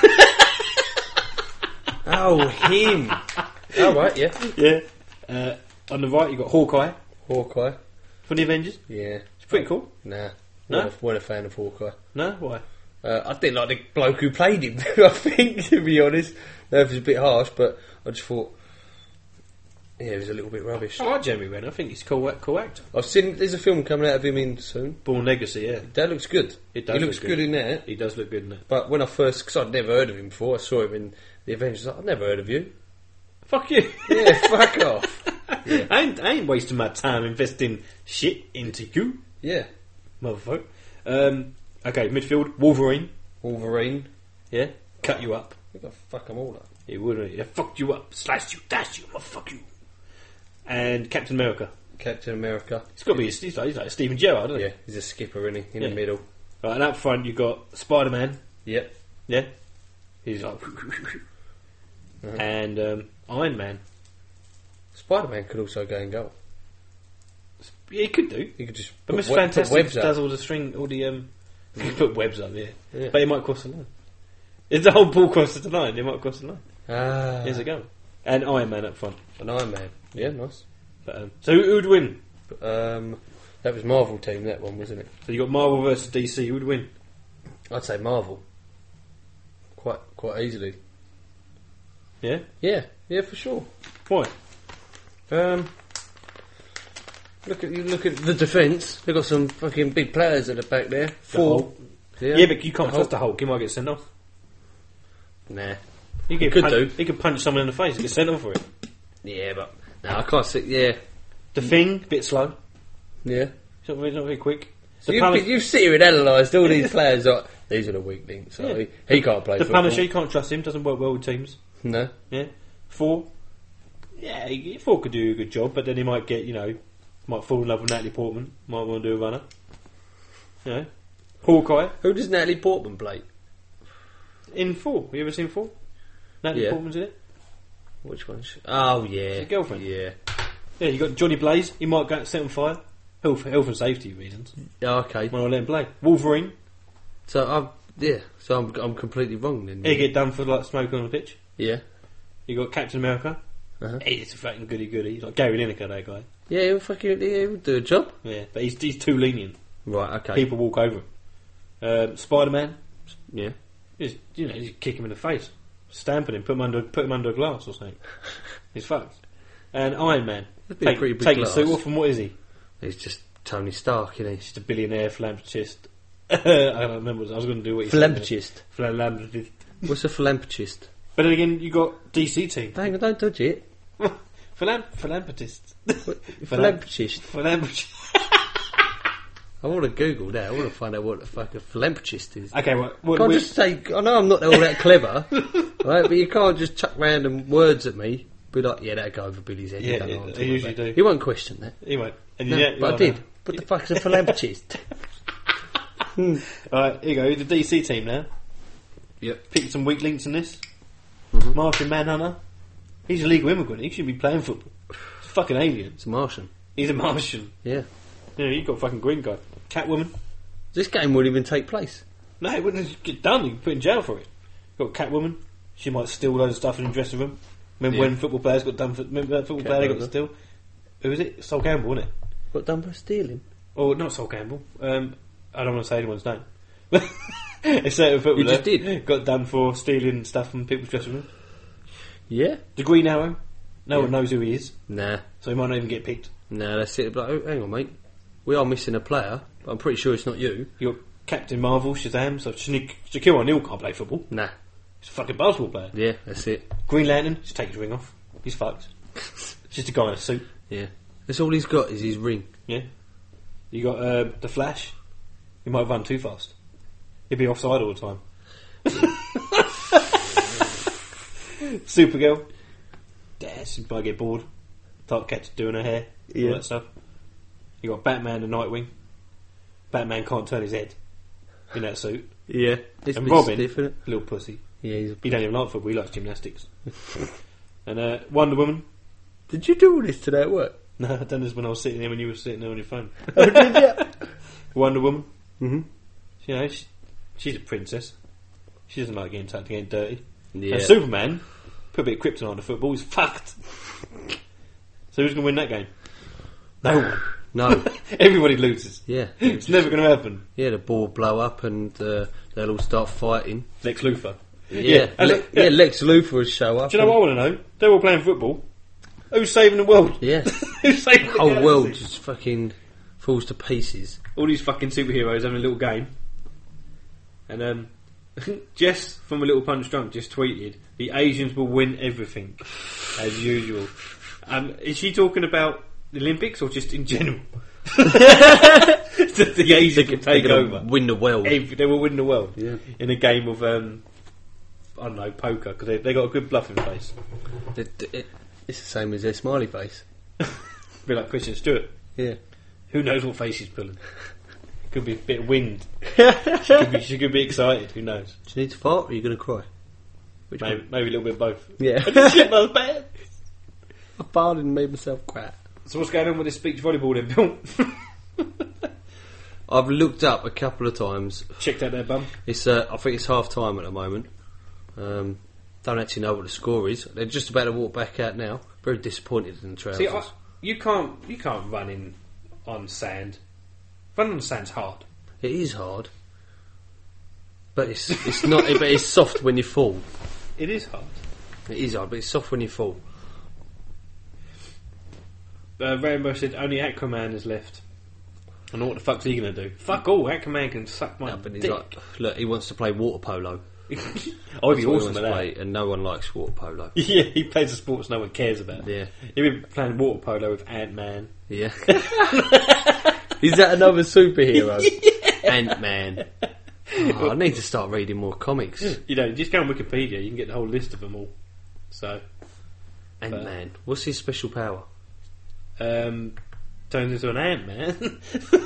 Speaker 5: oh, him. Oh, right, yeah.
Speaker 4: Yeah. Uh, on the right, you got Hawkeye
Speaker 5: Hawkeye.
Speaker 4: from the Avengers.
Speaker 5: Yeah.
Speaker 4: It's pretty cool.
Speaker 5: Nah.
Speaker 4: No?
Speaker 5: Wasn't a, wasn't a fan of Hawkeye.
Speaker 4: No, why?
Speaker 5: Uh, I didn't like the bloke who played him, I think, to be honest. That was a bit harsh, but I just thought, yeah, it was a little bit rubbish.
Speaker 4: I like Jeremy Renner. I think he's a cool, cool actor.
Speaker 5: I've seen, there's a film coming out of him in soon.
Speaker 4: Born Legacy, yeah.
Speaker 5: That looks good.
Speaker 4: It does
Speaker 5: He
Speaker 4: look
Speaker 5: looks
Speaker 4: good.
Speaker 5: good in there.
Speaker 4: He does look good in that.
Speaker 5: But when I first, because I'd never heard of him before, I saw him in the Avengers. I was like, I've never heard of you.
Speaker 4: Fuck you.
Speaker 5: Yeah, fuck off. Yeah.
Speaker 4: I, ain't, I ain't wasting my time investing shit into you,
Speaker 5: Yeah.
Speaker 4: motherfucker. Um, okay, midfield, Wolverine.
Speaker 5: Wolverine.
Speaker 4: Yeah, cut you up.
Speaker 5: We've got to fuck them all up.
Speaker 4: He would. Yeah, fucked you up, sliced you, dashed you, motherfuck you. And Captain America.
Speaker 5: Captain America.
Speaker 4: He's got to be. He's like, he's like Stephen Gerrard, isn't he?
Speaker 5: Yeah, he's a skipper, isn't he? In
Speaker 4: Yeah.
Speaker 5: the middle.
Speaker 4: Right, and up front you got Spider Man.
Speaker 5: Yep.
Speaker 4: Yeah, he's like, and um, Iron Man.
Speaker 5: Spider-Man could also go and goal.
Speaker 4: Yeah, he could do.
Speaker 5: He could just
Speaker 4: But
Speaker 5: put
Speaker 4: Mister
Speaker 5: web- put
Speaker 4: Fantastic
Speaker 5: webs up.
Speaker 4: does all the string, all the um. He could put webs up, yeah.
Speaker 5: Yeah.
Speaker 4: But he might cross the line. If the whole ball crosses the line, he might cross the line.
Speaker 5: Ah.
Speaker 4: Here's a go. And Iron Man up front.
Speaker 5: An Iron Man. Yeah, nice.
Speaker 4: But, um, so who would win?
Speaker 5: Um, that was Marvel team, that one, wasn't it?
Speaker 4: So you got Marvel versus D C. Who would win?
Speaker 5: I'd say Marvel. Quite quite easily.
Speaker 4: Yeah.
Speaker 5: Yeah, yeah, for sure.
Speaker 4: Why?
Speaker 5: Um, look at you. Look at the defence. They've got some fucking big players at the back there. Four.
Speaker 4: Hulk. Yeah, but you can't trust the Hulk. He might get sent off.
Speaker 5: Nah.
Speaker 4: He could
Speaker 5: could
Speaker 4: punch,
Speaker 5: do.
Speaker 4: He could punch someone in the face and get sent off for it.
Speaker 5: Yeah, but No, I can't see. Yeah,
Speaker 4: The Thing, bit slow.
Speaker 5: yeah.
Speaker 4: It's not very, not very quick.
Speaker 5: So
Speaker 4: The
Speaker 5: you,
Speaker 4: Punisher,
Speaker 5: you've sit here and analysed all these players. Like, these are the weak links. So
Speaker 4: Yeah.
Speaker 5: he, he can't play
Speaker 4: the
Speaker 5: football.
Speaker 4: Punisher, you can't trust him. Doesn't work well with teams.
Speaker 5: No.
Speaker 4: Yeah. Thor. Yeah, he, Thor could do a good job, but then he might get, you know, might fall in love with Natalie Portman. Might want to do a runner. You know. Hawkeye
Speaker 5: Who does Natalie Portman play?
Speaker 4: in Thor. You ever seen Thor? Natalie
Speaker 5: Yeah.
Speaker 4: Portman's in it.
Speaker 5: Which one? Oh yeah,
Speaker 4: Your girlfriend.
Speaker 5: Yeah.
Speaker 4: Yeah, you got Johnny Blaze. He might go set on fire. Health, health and safety reasons.
Speaker 5: Oh, okay.
Speaker 4: Might not let him play. Wolverine.
Speaker 5: So I'm yeah. So I'm I'm completely wrong then.
Speaker 4: He get done for like smoking on the pitch.
Speaker 5: Yeah.
Speaker 4: You got Captain America.
Speaker 5: Uh-huh.
Speaker 4: He's a fucking goody goody. He's like Gary Lineker, that guy.
Speaker 5: Yeah, he'll fucking yeah, he'll do a job.
Speaker 4: Yeah, but he's he's too lenient.
Speaker 5: Right. Okay.
Speaker 4: People walk over him. Um, Spider Man.
Speaker 5: Yeah.
Speaker 4: Just, you know, you kick him in the face, stamping him, put him under, put him under a glass or something. He's fucked. And Iron Man,
Speaker 5: That'd be a
Speaker 4: take,
Speaker 5: pretty big
Speaker 4: take his
Speaker 5: glass.
Speaker 4: suit off, and what is he?
Speaker 5: He's just Tony Stark, isn't he?
Speaker 4: He's just a billionaire philanthropist. I don't remember. What I was going to do what he
Speaker 5: Philanthropist.
Speaker 4: said. Philanthropist.
Speaker 5: What's a philanthropist?
Speaker 4: But then again, you got D C team.
Speaker 5: Hang on, don't touch it.
Speaker 4: Philan- philanthropist.
Speaker 5: Philanthropist.
Speaker 4: Philanthropist.
Speaker 5: I want to Google that. I want to find out what the fuck a philanthropist is.
Speaker 4: Okay, well, what
Speaker 5: Can't
Speaker 4: we,
Speaker 5: just say. I know I'm not all that clever, right? But you can't just chuck random words at me. Be like, yeah, that'll go over Billy's head.
Speaker 4: Yeah,
Speaker 5: You don't know
Speaker 4: yeah,
Speaker 5: what I'm
Speaker 4: they
Speaker 5: talking
Speaker 4: usually
Speaker 5: about.
Speaker 4: do.
Speaker 5: He won't question that.
Speaker 4: he won't. And
Speaker 5: No,
Speaker 4: yeah, you
Speaker 5: but I
Speaker 4: are
Speaker 5: did.
Speaker 4: now.
Speaker 5: What the fuck's a philanthropist?
Speaker 4: Alright, here you go. The D C team now.
Speaker 5: Yep.
Speaker 4: Pick some weak links in this.
Speaker 5: Mhm.
Speaker 4: Martian Manhunter. He's a legal immigrant. He should be playing football. He's a fucking alien.
Speaker 5: It's a Martian.
Speaker 4: He's a Martian.
Speaker 5: Yeah.
Speaker 4: You know, you've got a fucking green guy. Catwoman.
Speaker 5: This game wouldn't even take place.
Speaker 4: No, it wouldn't get done. You can put in jail for it. Got Catwoman. She might steal loads of stuff in the dressing room. Remember
Speaker 5: Yeah.
Speaker 4: when football players got done for... Remember that football player they got to
Speaker 5: Catwoman.
Speaker 4: steal? Who was it? Sol Campbell, wasn't it?
Speaker 5: What done for stealing?
Speaker 4: Or not Sol Campbell. Um, I don't want to say anyone's name. A certain footballer
Speaker 5: You just did.
Speaker 4: got done for stealing stuff from people's dressing room.
Speaker 5: Yeah.
Speaker 4: The Green Arrow. No
Speaker 5: Yeah.
Speaker 4: one knows who he is,
Speaker 5: Nah.
Speaker 4: so he might not even get picked.
Speaker 5: Nah, that's it. But oh, hang on, mate. We are missing a player, but I'm pretty sure it's not you.
Speaker 4: You got Captain Marvel, Shazam, so Sha- Shaquille O'Neal can't play football.
Speaker 5: Nah.
Speaker 4: He's a fucking basketball player.
Speaker 5: Yeah, that's it.
Speaker 4: Green Lantern, just take his ring off. He's fucked. It's just a guy in a suit.
Speaker 5: Yeah. That's all he's got is his ring.
Speaker 4: Yeah. You got uh, the Flash. He might run too fast. He'd be offside all the time. Supergirl. Yeah, she might get bored. Start catch doing her hair.
Speaker 5: Yeah.
Speaker 4: All that stuff. You got Batman and Nightwing. Batman can't turn his head in that suit.
Speaker 5: Yeah. It's
Speaker 4: And
Speaker 5: a bit
Speaker 4: Robin,
Speaker 5: stiff, isn't it?
Speaker 4: little pussy.
Speaker 5: Yeah, he's a...
Speaker 4: He don't even like football. He likes gymnastics. And uh, Wonder Woman.
Speaker 5: Did you do all this today at work?
Speaker 4: No, I done this when I was sitting there when you were sitting there on your phone.
Speaker 5: Oh, did you?
Speaker 4: Wonder Woman.
Speaker 5: Mm-hmm.
Speaker 4: You know, she, she's a princess. She doesn't like getting tucked, getting dirty.
Speaker 5: Yeah.
Speaker 4: And Superman, put a bit of kryptonite on the football, he's fucked. So who's going to win that game? No one.
Speaker 5: No.
Speaker 4: Everybody loses.
Speaker 5: Yeah.
Speaker 4: It's never going to happen.
Speaker 5: Yeah, the ball blow up and uh, they'll all start fighting.
Speaker 4: Lex Luthor.
Speaker 5: Yeah.
Speaker 4: and
Speaker 5: Le-
Speaker 4: look,
Speaker 5: yeah, Lex Luthor will show up.
Speaker 4: Do you know what I want to know? They're all playing football. Who's saving the world?
Speaker 5: Yeah.
Speaker 4: Who's saving
Speaker 5: The
Speaker 4: the
Speaker 5: whole
Speaker 4: galaxy?
Speaker 5: world just fucking falls to pieces.
Speaker 4: All these fucking superheroes having a little game. And um, Jess from A Little Punch Drunk just tweeted, the Asians will win everything, as usual. Um, is she talking about the Olympics or just in general? the, the Asians will take
Speaker 5: They're gonna
Speaker 4: over.
Speaker 5: win the world.
Speaker 4: Every, they will win the world.
Speaker 5: Yeah.
Speaker 4: In a game of, um, I don't know, poker, because they, they got a good bluffing face.
Speaker 5: It- it- it's the same as their smiley face.
Speaker 4: A bit like Christian Stewart.
Speaker 5: Yeah.
Speaker 4: Who knows what face she's pulling? Could be a bit of wind. she, could be, she could be excited, who knows?
Speaker 5: Do you need to fart or are you going to cry? Which
Speaker 4: Maybe,
Speaker 5: one?
Speaker 4: maybe a little bit of both.
Speaker 5: Yeah.
Speaker 4: Shit, that was bad.
Speaker 5: I farted and made myself crap.
Speaker 4: So what's going on with this beach volleyball then, Bill?
Speaker 5: I've looked up a couple of times.
Speaker 4: Checked out their bum.
Speaker 5: It's uh, I think it's half time at the moment. Um, don't actually know what the score is. They're just about to walk back out now. Very disappointed in the trousers.
Speaker 4: See, I, you can't you can't run in on sand. Running on sand's hard.
Speaker 5: It is hard, but it's it's not. But it's soft when you fall.
Speaker 4: It is hard.
Speaker 5: It is hard, but it's soft when you fall.
Speaker 4: Uh, Rainbow said only Aquaman is left. I know what the fuck's he gonna do? Fuck all. Aquaman can suck my
Speaker 5: No, but he's
Speaker 4: dick.
Speaker 5: like, look, he wants to play water polo.
Speaker 4: I'd be
Speaker 5: That's
Speaker 4: awesome
Speaker 5: what he
Speaker 4: at
Speaker 5: wants to
Speaker 4: that.
Speaker 5: play, and no one likes water polo.
Speaker 4: Yeah, he plays the sports no one cares about.
Speaker 5: Yeah.
Speaker 4: He'd be playing water polo with Ant-Man.
Speaker 5: Yeah. Is that another superhero? Ant-Man. Oh, I need to start reading more comics.
Speaker 4: You know, just go on Wikipedia, you can get the whole list of them all. So,
Speaker 5: Ant-Man. What's his special power?
Speaker 4: um, turns into an ant-man.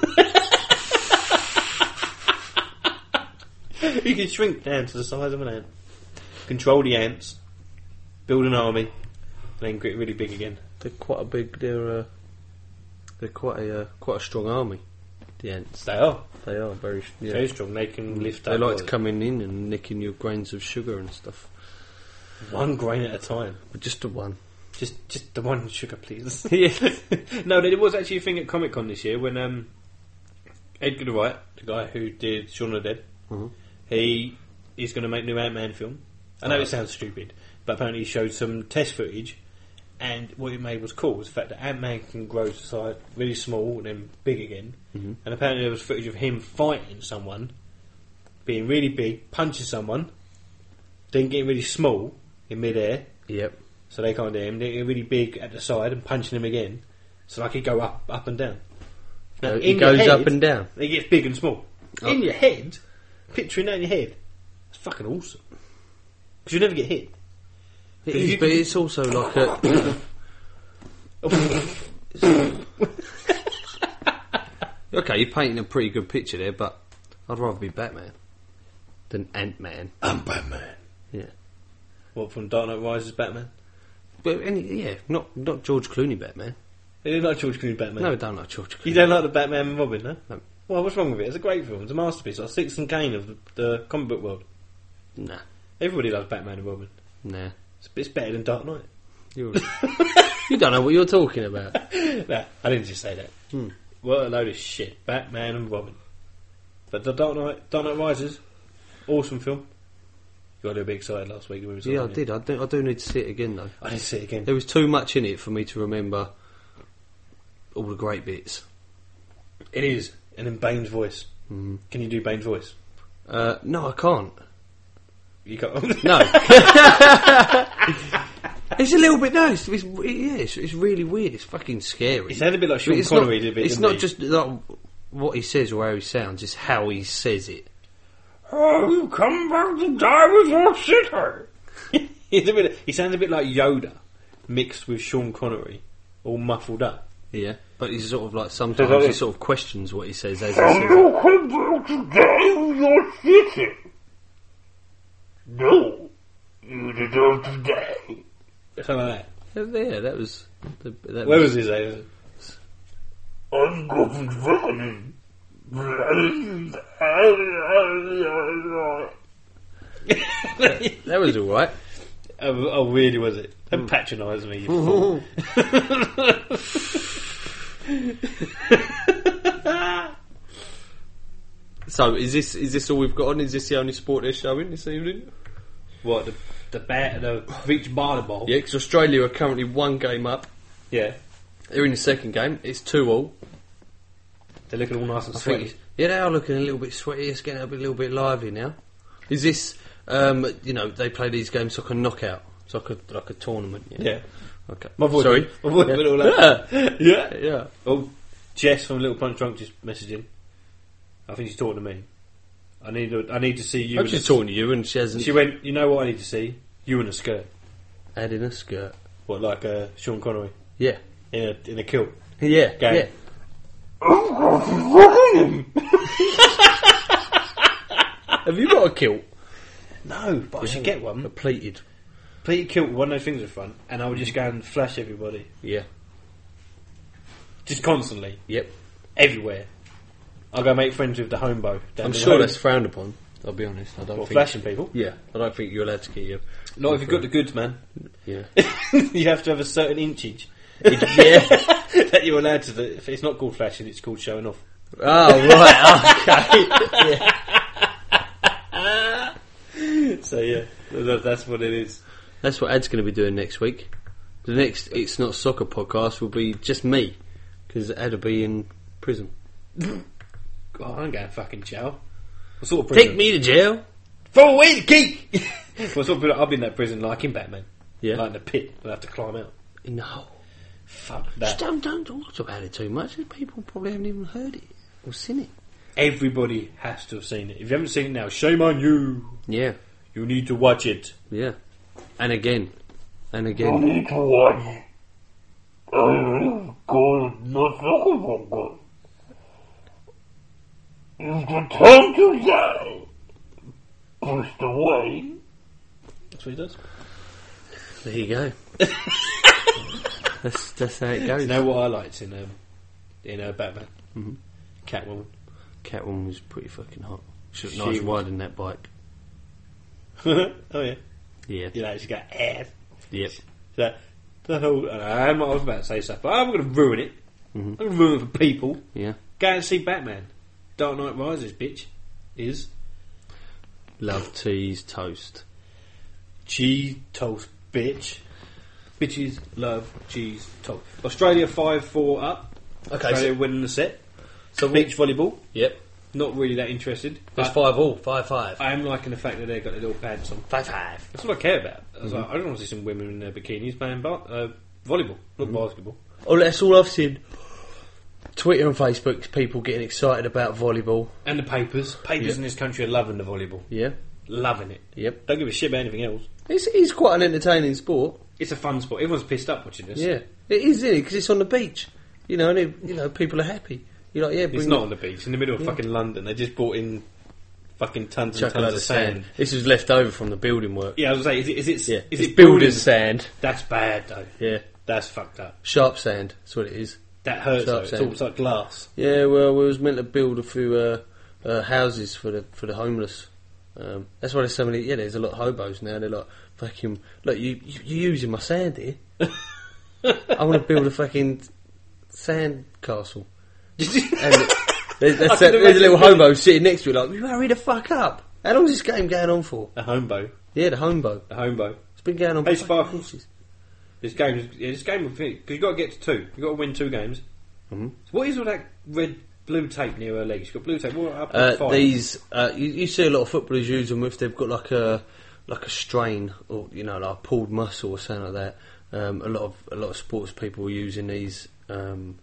Speaker 4: You can shrink down to the size of an ant, control the ants, build an army, and then get really big again.
Speaker 5: They're quite a big. They're uh, they're quite a uh, quite a strong army. The ants.
Speaker 4: They are
Speaker 5: They are very. Yeah.
Speaker 4: very strong. They can lift
Speaker 5: They
Speaker 4: up
Speaker 5: like to
Speaker 4: what-
Speaker 5: coming in and nicking your grains of sugar and stuff.
Speaker 4: one grain at a time.
Speaker 5: But just the one.
Speaker 4: Just, just the one sugar, please.
Speaker 5: Yeah.
Speaker 4: No, there was actually a thing at Comic Con this year when um, Edgar Wright, the guy who did Shaun of the Dead,
Speaker 5: Mhm.
Speaker 4: he is going to make a new Ant-Man film. I know it sounds stupid, but apparently he showed some test footage, and what it made was cool was the fact that Ant-Man can grow to size really small and then big again.
Speaker 5: Mhm.
Speaker 4: And apparently there was footage of him fighting someone, being really big, punching someone, then getting really small in mid-air,
Speaker 5: Yep.
Speaker 4: so they can't do him. They get really big at the side and punching him again, so like he go up, up and down. Now,
Speaker 5: Uh,
Speaker 4: in
Speaker 5: it
Speaker 4: your
Speaker 5: goes
Speaker 4: head,
Speaker 5: up and down.
Speaker 4: It gets big and small.
Speaker 5: Oh.
Speaker 4: In your head, picturing that in your head, it's fucking awesome. Because you never get hit.
Speaker 5: It
Speaker 4: But
Speaker 5: is,
Speaker 4: you
Speaker 5: but
Speaker 4: can-
Speaker 5: it's also like a. Okay, you're painting a pretty good picture there, but I'd rather be Batman than Ant-Man.
Speaker 4: I'm Batman.
Speaker 5: Yeah.
Speaker 4: What, from Dark Knight Rises Batman?
Speaker 5: But any, yeah, not not George Clooney Batman.
Speaker 4: You didn't like George Clooney Batman?
Speaker 5: No, I don't like George Clooney.
Speaker 4: You don't like the Batman and Robin, no?
Speaker 5: No.
Speaker 4: Well, what's wrong with it? It's a great film. It's a masterpiece. Like Citizen Kane of the, the comic book world.
Speaker 5: Nah,
Speaker 4: Everybody loves Batman and Robin.
Speaker 5: nah.
Speaker 4: It's, it's better than Dark Knight.
Speaker 5: You're, you don't know what you're talking about.
Speaker 4: Nah, I didn't just say that.
Speaker 5: Hmm.
Speaker 4: What a load of shit. Batman and Robin. But the Dark Knight, Dark Knight Rises, awesome film. You got a little bit excited last week. when we were
Speaker 5: Yeah, I
Speaker 4: talking.
Speaker 5: did. I do, I do need to see it again, though.
Speaker 4: I didn't see it again.
Speaker 5: There was too much in it for me to remember all the great bits.
Speaker 4: It is. And in Bane's voice.
Speaker 5: Mm.
Speaker 4: Can you do Bane's voice?
Speaker 5: Uh, no, I can't.
Speaker 4: You can't.
Speaker 5: No. It's a little bit, no, it's, it's, yeah, it's, it's really weird. It's fucking scary.
Speaker 4: It sounded a bit like Sean
Speaker 5: But it's
Speaker 4: Connery
Speaker 5: not,
Speaker 4: did a bit,
Speaker 5: It's
Speaker 4: didn't
Speaker 5: not
Speaker 4: he?
Speaker 5: just like what he says or how he sounds, it's how he says it.
Speaker 4: Oh, you come back to die with your sitter. He's a bit, he sounds a bit like Yoda mixed with Sean Connery, all muffled up.
Speaker 5: Yeah. But he's sort of like, sometimes
Speaker 4: So that
Speaker 5: he
Speaker 4: is-
Speaker 5: sort of questions what he says as he
Speaker 1: And
Speaker 5: says it.
Speaker 1: you come back to die with your sitter. No, you deserve to die.
Speaker 4: Something like that.
Speaker 5: Yeah, that was. The, that
Speaker 4: Where
Speaker 5: was,
Speaker 4: was his name?
Speaker 1: I'm going running.
Speaker 5: that was alright.
Speaker 4: Oh, oh, really was it? Don't patronise me, you fool.
Speaker 5: So, is this is this all we've got on? Is this the only sport they're showing this evening?
Speaker 4: What, the, the bat, the beach barter ball?
Speaker 5: Yeah, because Australia are currently one game up.
Speaker 4: Yeah.
Speaker 5: They're in the second game. It's two all.
Speaker 4: They're looking all nice and
Speaker 5: I think
Speaker 4: sweaty.
Speaker 5: yeah, they are looking a little bit sweaty. It's getting a, bit, a little bit lively now. Is this, um, you know, they play these games like a knockout, it's like a like a tournament. Yeah.
Speaker 4: Yeah.
Speaker 5: Okay.
Speaker 4: My voice,
Speaker 5: Sorry.
Speaker 4: my voice
Speaker 5: Yeah.
Speaker 4: went all out. Yeah.
Speaker 5: Yeah.
Speaker 4: Oh, Jess from Little Punch Drunk just messaging. I think she's talking to me. I need to, I need to see you.
Speaker 5: I'm
Speaker 4: in
Speaker 5: just
Speaker 4: a-
Speaker 5: talking to you, and she hasn't
Speaker 4: She went, you know what I need to see? You in a skirt.
Speaker 5: added a skirt.
Speaker 4: What, like uh, Sean Connery?
Speaker 5: Yeah.
Speaker 4: In a, in a kilt.
Speaker 5: Yeah.
Speaker 4: Gang.
Speaker 5: Yeah. Have you got a kilt?
Speaker 4: No, but I should get one.
Speaker 5: A pleated.
Speaker 4: Pleated kilt with one of those things in front, and I would just go and flash everybody.
Speaker 5: Yeah.
Speaker 4: Just constantly.
Speaker 5: Yep.
Speaker 4: Everywhere. I'll go make friends with the homebo. down
Speaker 5: I'm
Speaker 4: the
Speaker 5: sure
Speaker 4: road.
Speaker 5: that's frowned upon. I'll be honest. I don't
Speaker 4: What,
Speaker 5: think
Speaker 4: flashing people?
Speaker 5: Yeah. I don't think you're allowed to get your.
Speaker 4: Not if you've got the goods, man.
Speaker 5: Yeah.
Speaker 4: You have to have a certain inchage
Speaker 5: yeah.
Speaker 4: that you're allowed to. Do. If it's not called flashing, it's called showing off.
Speaker 5: Oh right. Okay. Yeah.
Speaker 4: So yeah, that- that's what it is.
Speaker 5: That's what Ad's going to be doing next week. The next It's Not Soccer podcast will be just me, because Ad will be in prison.
Speaker 4: God, I'm going fucking jail. What sort of prison?
Speaker 5: Take me to jail.
Speaker 4: throw away the key. Well, sort of, I've been in that prison like in Batman.
Speaker 5: Yeah.
Speaker 4: Like in the pit, and I have to climb out.
Speaker 5: In the hole.
Speaker 4: Fuck
Speaker 5: Just
Speaker 4: that.
Speaker 5: don't, don't talk about it too much. People probably haven't even heard it or seen it.
Speaker 4: Everybody has to have seen it. If you haven't seen it now, shame on you.
Speaker 5: Yeah.
Speaker 4: You need to watch it.
Speaker 5: Yeah. And again. And
Speaker 1: You
Speaker 5: again.
Speaker 1: need to watch it. I'm going not longer. It's the time to die. Push the way.
Speaker 4: That's what he does.
Speaker 5: There you go. that's, that's how it goes.
Speaker 4: You know what I liked in um, in uh, Batman?
Speaker 5: Mhm.
Speaker 4: Catwoman.
Speaker 5: Catwoman was pretty fucking hot. She was
Speaker 4: She
Speaker 5: nice
Speaker 4: was.
Speaker 5: riding that bike.
Speaker 4: Oh yeah.
Speaker 5: Yeah.
Speaker 4: You know, she got ass.
Speaker 5: Yep.
Speaker 4: So, the whole, and I, I was about to say stuff, but I'm going to ruin it.
Speaker 5: Mhm.
Speaker 4: I'm going to ruin it for people.
Speaker 5: Yeah.
Speaker 4: Go and see Batman. Dark Knight Rises, bitch. Is
Speaker 5: Love teas, toast.
Speaker 4: cheese toast, bitch. Bitches love cheese toast. Australia five four up.
Speaker 5: Okay,
Speaker 4: Australia
Speaker 5: so-
Speaker 4: winning the set.
Speaker 5: So
Speaker 4: Beach volleyball.
Speaker 5: Yep.
Speaker 4: Not really that interested.
Speaker 5: That's
Speaker 4: But
Speaker 5: five all. Five five.
Speaker 4: I am liking the fact that they've got their little pads on.
Speaker 5: Five five.
Speaker 4: That's what I care about. I, was like, I don't want to see some women in their bikinis playing bar- uh, volleyball, not basketball.
Speaker 5: Oh, that's all I've seen. Twitter and Facebook, people getting excited about volleyball.
Speaker 4: And the papers. Papers
Speaker 5: Yeah.
Speaker 4: in this country are loving the volleyball.
Speaker 5: Yeah.
Speaker 4: Loving it.
Speaker 5: Yep.
Speaker 4: Don't give a shit about anything else.
Speaker 5: It's, it's quite an entertaining sport.
Speaker 4: It's a fun sport. Everyone's pissed up watching this.
Speaker 5: Yeah. It is, isn't it? Because it's on the beach. You know, and it, you know, people are happy. You're like, yeah, bring
Speaker 4: It's
Speaker 5: it-
Speaker 4: not on the beach. It's in the middle of fucking London. They just brought in fucking tons and
Speaker 5: chuck a
Speaker 4: tons
Speaker 5: load
Speaker 4: of
Speaker 5: of
Speaker 4: sand.
Speaker 5: sand. This was left over from the building work.
Speaker 4: Yeah, I was going to say, is it, is it,
Speaker 5: Yeah.
Speaker 4: is
Speaker 5: it's
Speaker 4: it
Speaker 5: builder's
Speaker 4: building-
Speaker 5: sand.
Speaker 4: That's bad, though.
Speaker 5: Yeah.
Speaker 4: That's fucked up.
Speaker 5: Sharp sand. That's what it is.
Speaker 4: That hurts, though.
Speaker 5: Sharp
Speaker 4: It's
Speaker 5: sand.
Speaker 4: almost like glass.
Speaker 5: Yeah, well, we was meant to build a few uh, uh, houses for the for the homeless. Um, that's why there's so many. Yeah, there's a lot of hobos now. They're like, fucking, look, you you you're using my sand here. I want to build a fucking sand castle. And there's, there's,
Speaker 4: I can
Speaker 5: there's a little
Speaker 4: imagine-
Speaker 5: hobo sitting next to it, like, you hurry the fuck up. How long's this game going on for?
Speaker 4: A homebo.
Speaker 5: Yeah, the hobo.
Speaker 4: A homebo.
Speaker 5: It's been going on.
Speaker 4: Hey,
Speaker 5: for fucking
Speaker 4: Sparkles.
Speaker 5: ages.
Speaker 4: This game is yeah, this game because you've got to get to two. You've got to win two games.
Speaker 5: Mhm.
Speaker 4: So what is all that red blue tape near her legs? You've got blue tape. What up
Speaker 5: Uh,
Speaker 4: five?
Speaker 5: these uh, you, you see a lot of footballers use them if they've got like a like a strain or you know like a pulled muscle or something like that. Um, a lot of a lot of sports people are using these. Um,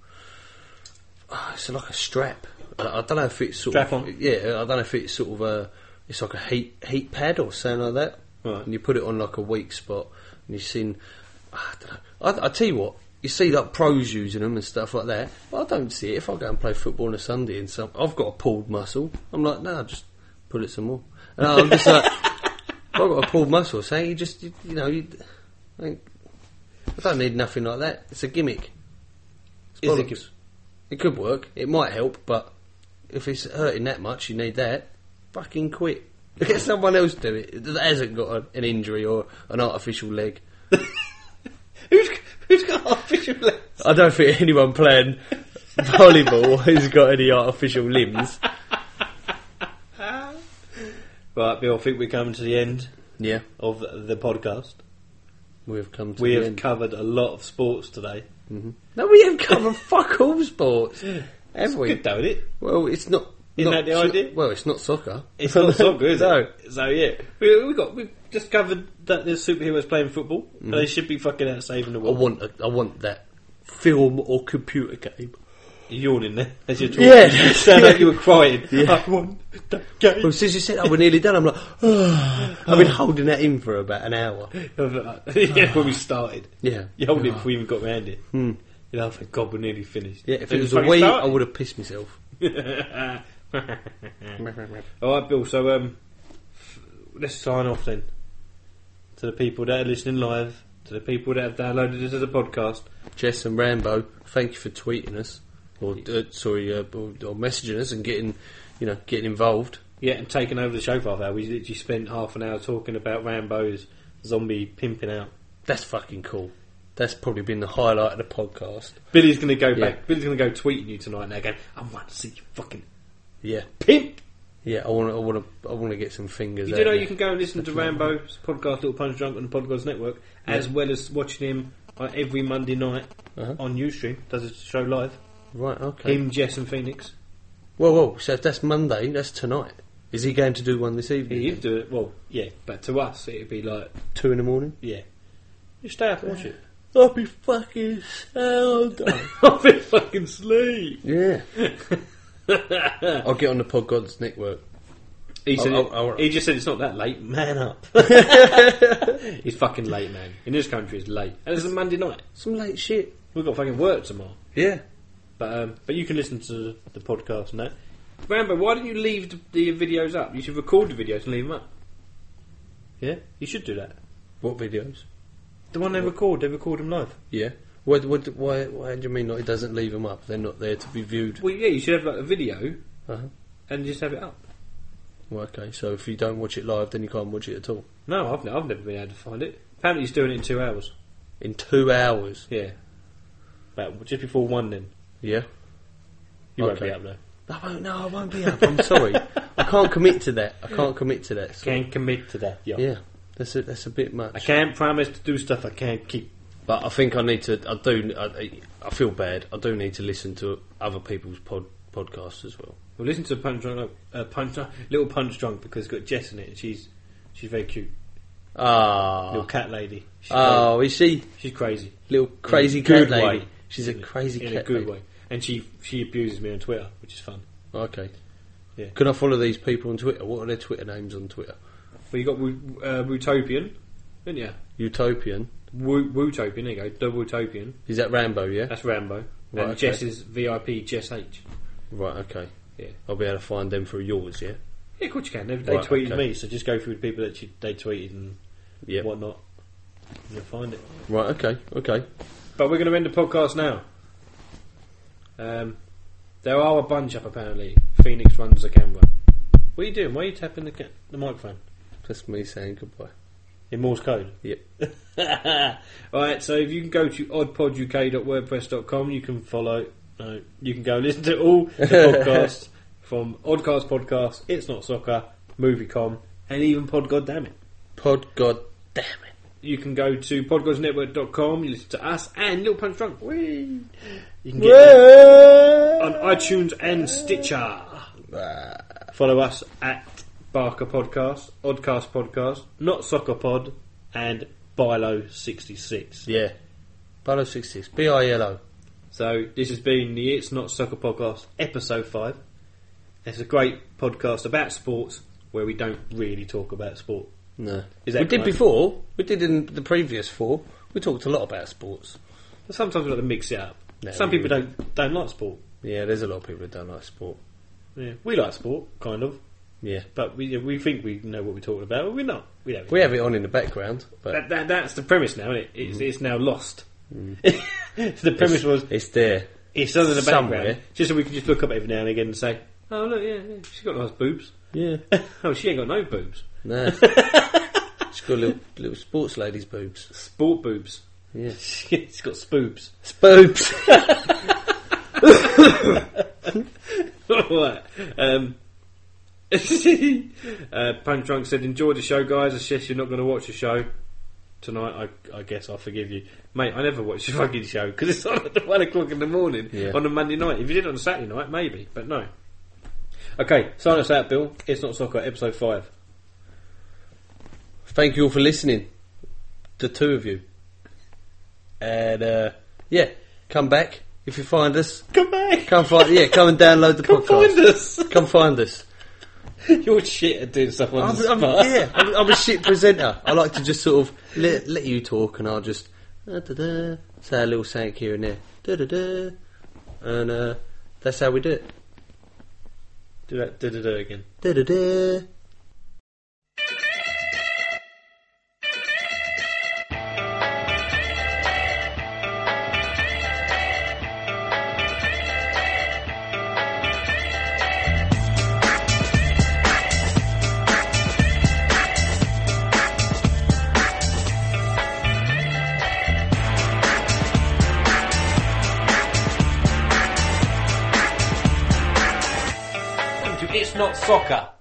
Speaker 5: oh, it's like a strap. I, I don't know if it's sort
Speaker 4: Strap
Speaker 5: of
Speaker 4: on?
Speaker 5: yeah. I don't know if it's sort of a it's like a heat heat pad or something like that.
Speaker 4: Right.
Speaker 5: And you put it on like a weak spot, and you've seen. I don't know. I, I tell you what. You see like pros using them and stuff like that, but I don't see it. If I go and play football on a Sunday and some, I've got a pulled muscle. I'm like, no, just pull it some more. And I'm just like, I've got a pulled muscle. So you just, you, you know, you, I, think, I don't need nothing like that. It's a gimmick. It's
Speaker 4: Is it
Speaker 5: bollocks. It could work. It might help, but if it's hurting that much, you need that. Fucking quit. Get someone else do it that hasn't got a, an injury or an artificial leg.
Speaker 4: Who's who's got artificial legs?
Speaker 5: I don't think anyone playing volleyball has got any artificial limbs.
Speaker 4: Right, Bill. I think we're coming to the end
Speaker 5: Yeah,
Speaker 4: of the, the podcast.
Speaker 5: we have come to
Speaker 4: We
Speaker 5: the
Speaker 4: have
Speaker 5: end.
Speaker 4: covered a lot of sports today.
Speaker 5: No, we have covered fuck all sports. Have we?
Speaker 4: Good, though, isn't it?
Speaker 5: Well, it's not.
Speaker 4: Isn't
Speaker 5: not-
Speaker 4: that the
Speaker 5: it's not-
Speaker 4: idea?
Speaker 5: well, it's not soccer.
Speaker 4: It's not soccer, is
Speaker 5: No.
Speaker 4: it? So yeah, we we got we just covered that there's superheroes playing football. And they should be fucking out saving the
Speaker 5: I
Speaker 4: world.
Speaker 5: want. A, I want that film or computer game.
Speaker 4: You're yawning there as you're talking.
Speaker 5: Yeah.
Speaker 4: You sound like you were crying.
Speaker 5: Yeah.
Speaker 4: I want that game.
Speaker 5: Well, since you said, "Oh, we're nearly done," I'm like, I've been holding that in for about an hour.
Speaker 4: Yeah, when we started.
Speaker 5: Yeah.
Speaker 4: You hold it before we even got round it.
Speaker 5: Hmm.
Speaker 4: You know, thank God we're nearly finished.
Speaker 5: Yeah, if
Speaker 4: Then
Speaker 5: it was
Speaker 4: we
Speaker 5: a
Speaker 4: fucking
Speaker 5: Wii,
Speaker 4: started.
Speaker 5: I would have pissed myself.
Speaker 4: Alright, Bill, so um, f- let's sign off then. To the people that are listening live, to the people that have downloaded this as a podcast.
Speaker 5: Jess and Rambo, thank you for tweeting us, or uh, sorry, uh, or, or messaging us and getting, you know, getting involved.
Speaker 4: Yeah, and taking over the show for half hour. We literally spent half an hour talking about Rambo's zombie pimping out.
Speaker 5: That's fucking cool. That's probably been the highlight of the podcast.
Speaker 4: Billy's going to go
Speaker 5: Yeah.
Speaker 4: back. Billy's going to go tweeting you tonight now going, I want to see you fucking
Speaker 5: Yeah,
Speaker 4: pimp.
Speaker 5: yeah. I want to, I want to, I want to get some fingers.
Speaker 4: You
Speaker 5: out
Speaker 4: do know
Speaker 5: there.
Speaker 4: you can go and listen to Rambo's podcast, Little Punch Drunk, on the Podcast Network, as well as watching him uh, every Monday night
Speaker 5: Uh-huh.
Speaker 4: on Ustream. Does his show live.
Speaker 5: Right, okay.
Speaker 4: Him, Jess, and Phoenix.
Speaker 5: Whoa, whoa. So if that's Monday, that's tonight. Is he going to do one this
Speaker 4: He
Speaker 5: evening?
Speaker 4: used to do it, well, yeah, but to us it'd be like,
Speaker 5: Two in the morning?
Speaker 4: yeah. You stay up and watch it.
Speaker 5: I'll be fucking sound.
Speaker 4: I'll be fucking sleep.
Speaker 5: Yeah. I'll get on the Pod Gods network.
Speaker 4: He said,
Speaker 5: I'll-
Speaker 4: it-
Speaker 5: I'll-
Speaker 4: he just said it's not that late. Man up. He's fucking late, man. In this country, it's late, and it's a Monday night.
Speaker 5: Some late shit.
Speaker 4: We've got fucking work tomorrow.
Speaker 5: Yeah.
Speaker 4: But um, but you can listen to the podcast and that. Rambo, why don't you leave the, the videos up? You should record the videos and leave them up. Yeah, you should do that.
Speaker 5: What videos?
Speaker 4: The one they record, they record them live.
Speaker 5: Yeah. What, what, why, why do you mean like, it doesn't leave them up? They're not there to be viewed.
Speaker 4: Well, yeah, you should have like a video
Speaker 5: Uh-huh.
Speaker 4: and just have it up.
Speaker 5: Well, okay, so if you don't watch it live, then you can't watch it at all.
Speaker 4: No, I've, I've never been able to find it. Apparently he's doing it in two hours.
Speaker 5: In two hours?
Speaker 4: Yeah. About just before one then.
Speaker 5: Yeah.
Speaker 4: You won't
Speaker 5: Okay.
Speaker 4: be up though.
Speaker 5: I won't, no, I won't be up. I'm sorry. I can't commit to that. I can't commit to that. So-
Speaker 4: Can't commit to that, yo.
Speaker 5: Yeah. That's a, that's a bit much.
Speaker 4: I can't promise to do stuff I can't keep.
Speaker 5: But I think I need to. I do. I, I feel bad. I do need to listen to other people's pod, podcasts as well.
Speaker 4: Well, listen to Punch Drunk, uh, Punch Drunk, Little Punch Drunk, because it's got Jess in it and she's she's very cute.
Speaker 5: Ah.
Speaker 4: Little cat lady. She's
Speaker 5: Oh, is she
Speaker 4: crazy. She's crazy.
Speaker 5: little crazy
Speaker 4: In a
Speaker 5: cat
Speaker 4: good
Speaker 5: lady?
Speaker 4: way.
Speaker 5: She's a
Speaker 4: In
Speaker 5: crazy
Speaker 4: in
Speaker 5: cat
Speaker 4: a good
Speaker 5: lady.
Speaker 4: way, and she she abuses me on Twitter, which is fun.
Speaker 5: Okay.
Speaker 4: Yeah.
Speaker 5: Can I follow these people on Twitter? What are their Twitter names on Twitter?
Speaker 4: Well, you got Wu- uh, Wootopian, didn't you?
Speaker 5: Utopian.
Speaker 4: Woo- Wootopian, there you go. Double Wootopian.
Speaker 5: Is that Rambo? Yeah.
Speaker 4: That's Rambo.
Speaker 5: Right,
Speaker 4: and
Speaker 5: okay.
Speaker 4: Jess is V I P Jess H.
Speaker 5: Right. Okay.
Speaker 4: Yeah.
Speaker 5: I'll be able to find them through yours. Yeah.
Speaker 4: Yeah, of course you can. They, they
Speaker 5: Right,
Speaker 4: tweeted
Speaker 5: okay.
Speaker 4: me, so just go through the people that you, they tweeted and
Speaker 5: Yeah.
Speaker 4: whatnot. You'll find it.
Speaker 5: Right. Okay. Okay.
Speaker 4: But we're going to end the podcast now. Um, there are a bunch up apparently. Phoenix runs the camera. What are you doing? Why are you tapping the, ca- the microphone?
Speaker 5: That's me saying goodbye.
Speaker 4: In Morse code?
Speaker 5: Yep.
Speaker 4: Alright, so if you can go to odd pod u k dot wordpress dot com, you can follow, no, you can go listen to all the podcasts from Oddcast Podcast, It's Not Soccer, Moviecom, and even Pod God Damn It.
Speaker 5: Pod God damn it.
Speaker 4: You can go to pod gods network dot com, you listen to us and Little Punch Drunk. Whee! You can get them on iTunes and Stitcher. Follow us at Barker Podcast, Oddcast Podcast, Not Soccer Pod, and Bilo sixty-six.
Speaker 5: Yeah. Bilo sixty-six. B I L O.
Speaker 4: So this has been the It's Not Soccer Podcast, episode five. It's a great podcast about sports where we don't really talk about sport.
Speaker 5: No.
Speaker 4: Is
Speaker 5: We
Speaker 4: that
Speaker 5: did
Speaker 4: right?
Speaker 5: before. We did in the previous four. We talked a lot about sports.
Speaker 4: But sometimes we like to mix it up.
Speaker 5: No,
Speaker 4: Some
Speaker 5: we
Speaker 4: people don't don't like sport.
Speaker 5: Yeah, there's a lot of people that don't like sport.
Speaker 4: Yeah, we like sport, kind of,
Speaker 5: Yeah.
Speaker 4: but we we think we know what we're talking about, but we're not. We don't.
Speaker 5: We have it on in the background, but
Speaker 4: That, that, that's the premise now, isn't it? It's, it's now lost. The premise was
Speaker 5: it's there.
Speaker 4: it's on in the
Speaker 5: somewhere.
Speaker 4: background, just so we can just look up every now and again and say, "Oh look, yeah, yeah she's got nice boobs."
Speaker 5: Yeah.
Speaker 4: Oh, she ain't got no boobs.
Speaker 5: Nah. She's got little, little sports ladies' boobs.
Speaker 4: Sport boobs.
Speaker 5: Yeah.
Speaker 4: She's got spoobs.
Speaker 5: Boobs.
Speaker 4: Right. Um, uh, Punch Drunk said, enjoy the show, guys. I guess you're not going to watch the show tonight. I, I guess I'll forgive you. Mate, I never watch the fucking show because it's on at one o'clock in the morning
Speaker 5: Yeah.
Speaker 4: on a Monday night. If you did it on a Saturday night, maybe, but no. Okay, sign us out, Bill. It's Not Soccer, episode five.
Speaker 5: Thank you all for listening. The two of you. And, uh, yeah, come back if you find us.
Speaker 4: Come back!
Speaker 5: Come find, yeah, come and download the
Speaker 4: Come
Speaker 5: podcast.
Speaker 4: find us!
Speaker 5: Come find us.
Speaker 4: You're shit at doing stuff on
Speaker 5: I'm,
Speaker 4: the
Speaker 5: I'm,
Speaker 4: spot.
Speaker 5: yeah, I'm, I'm a shit presenter. I like to just sort of let, let you talk, and I'll just da, da, da, say a little saying here and there, da, da, da, and uh, that's how we do it.
Speaker 4: Do that, da da da again.
Speaker 5: Da, da, da.
Speaker 4: It's Not Soccer.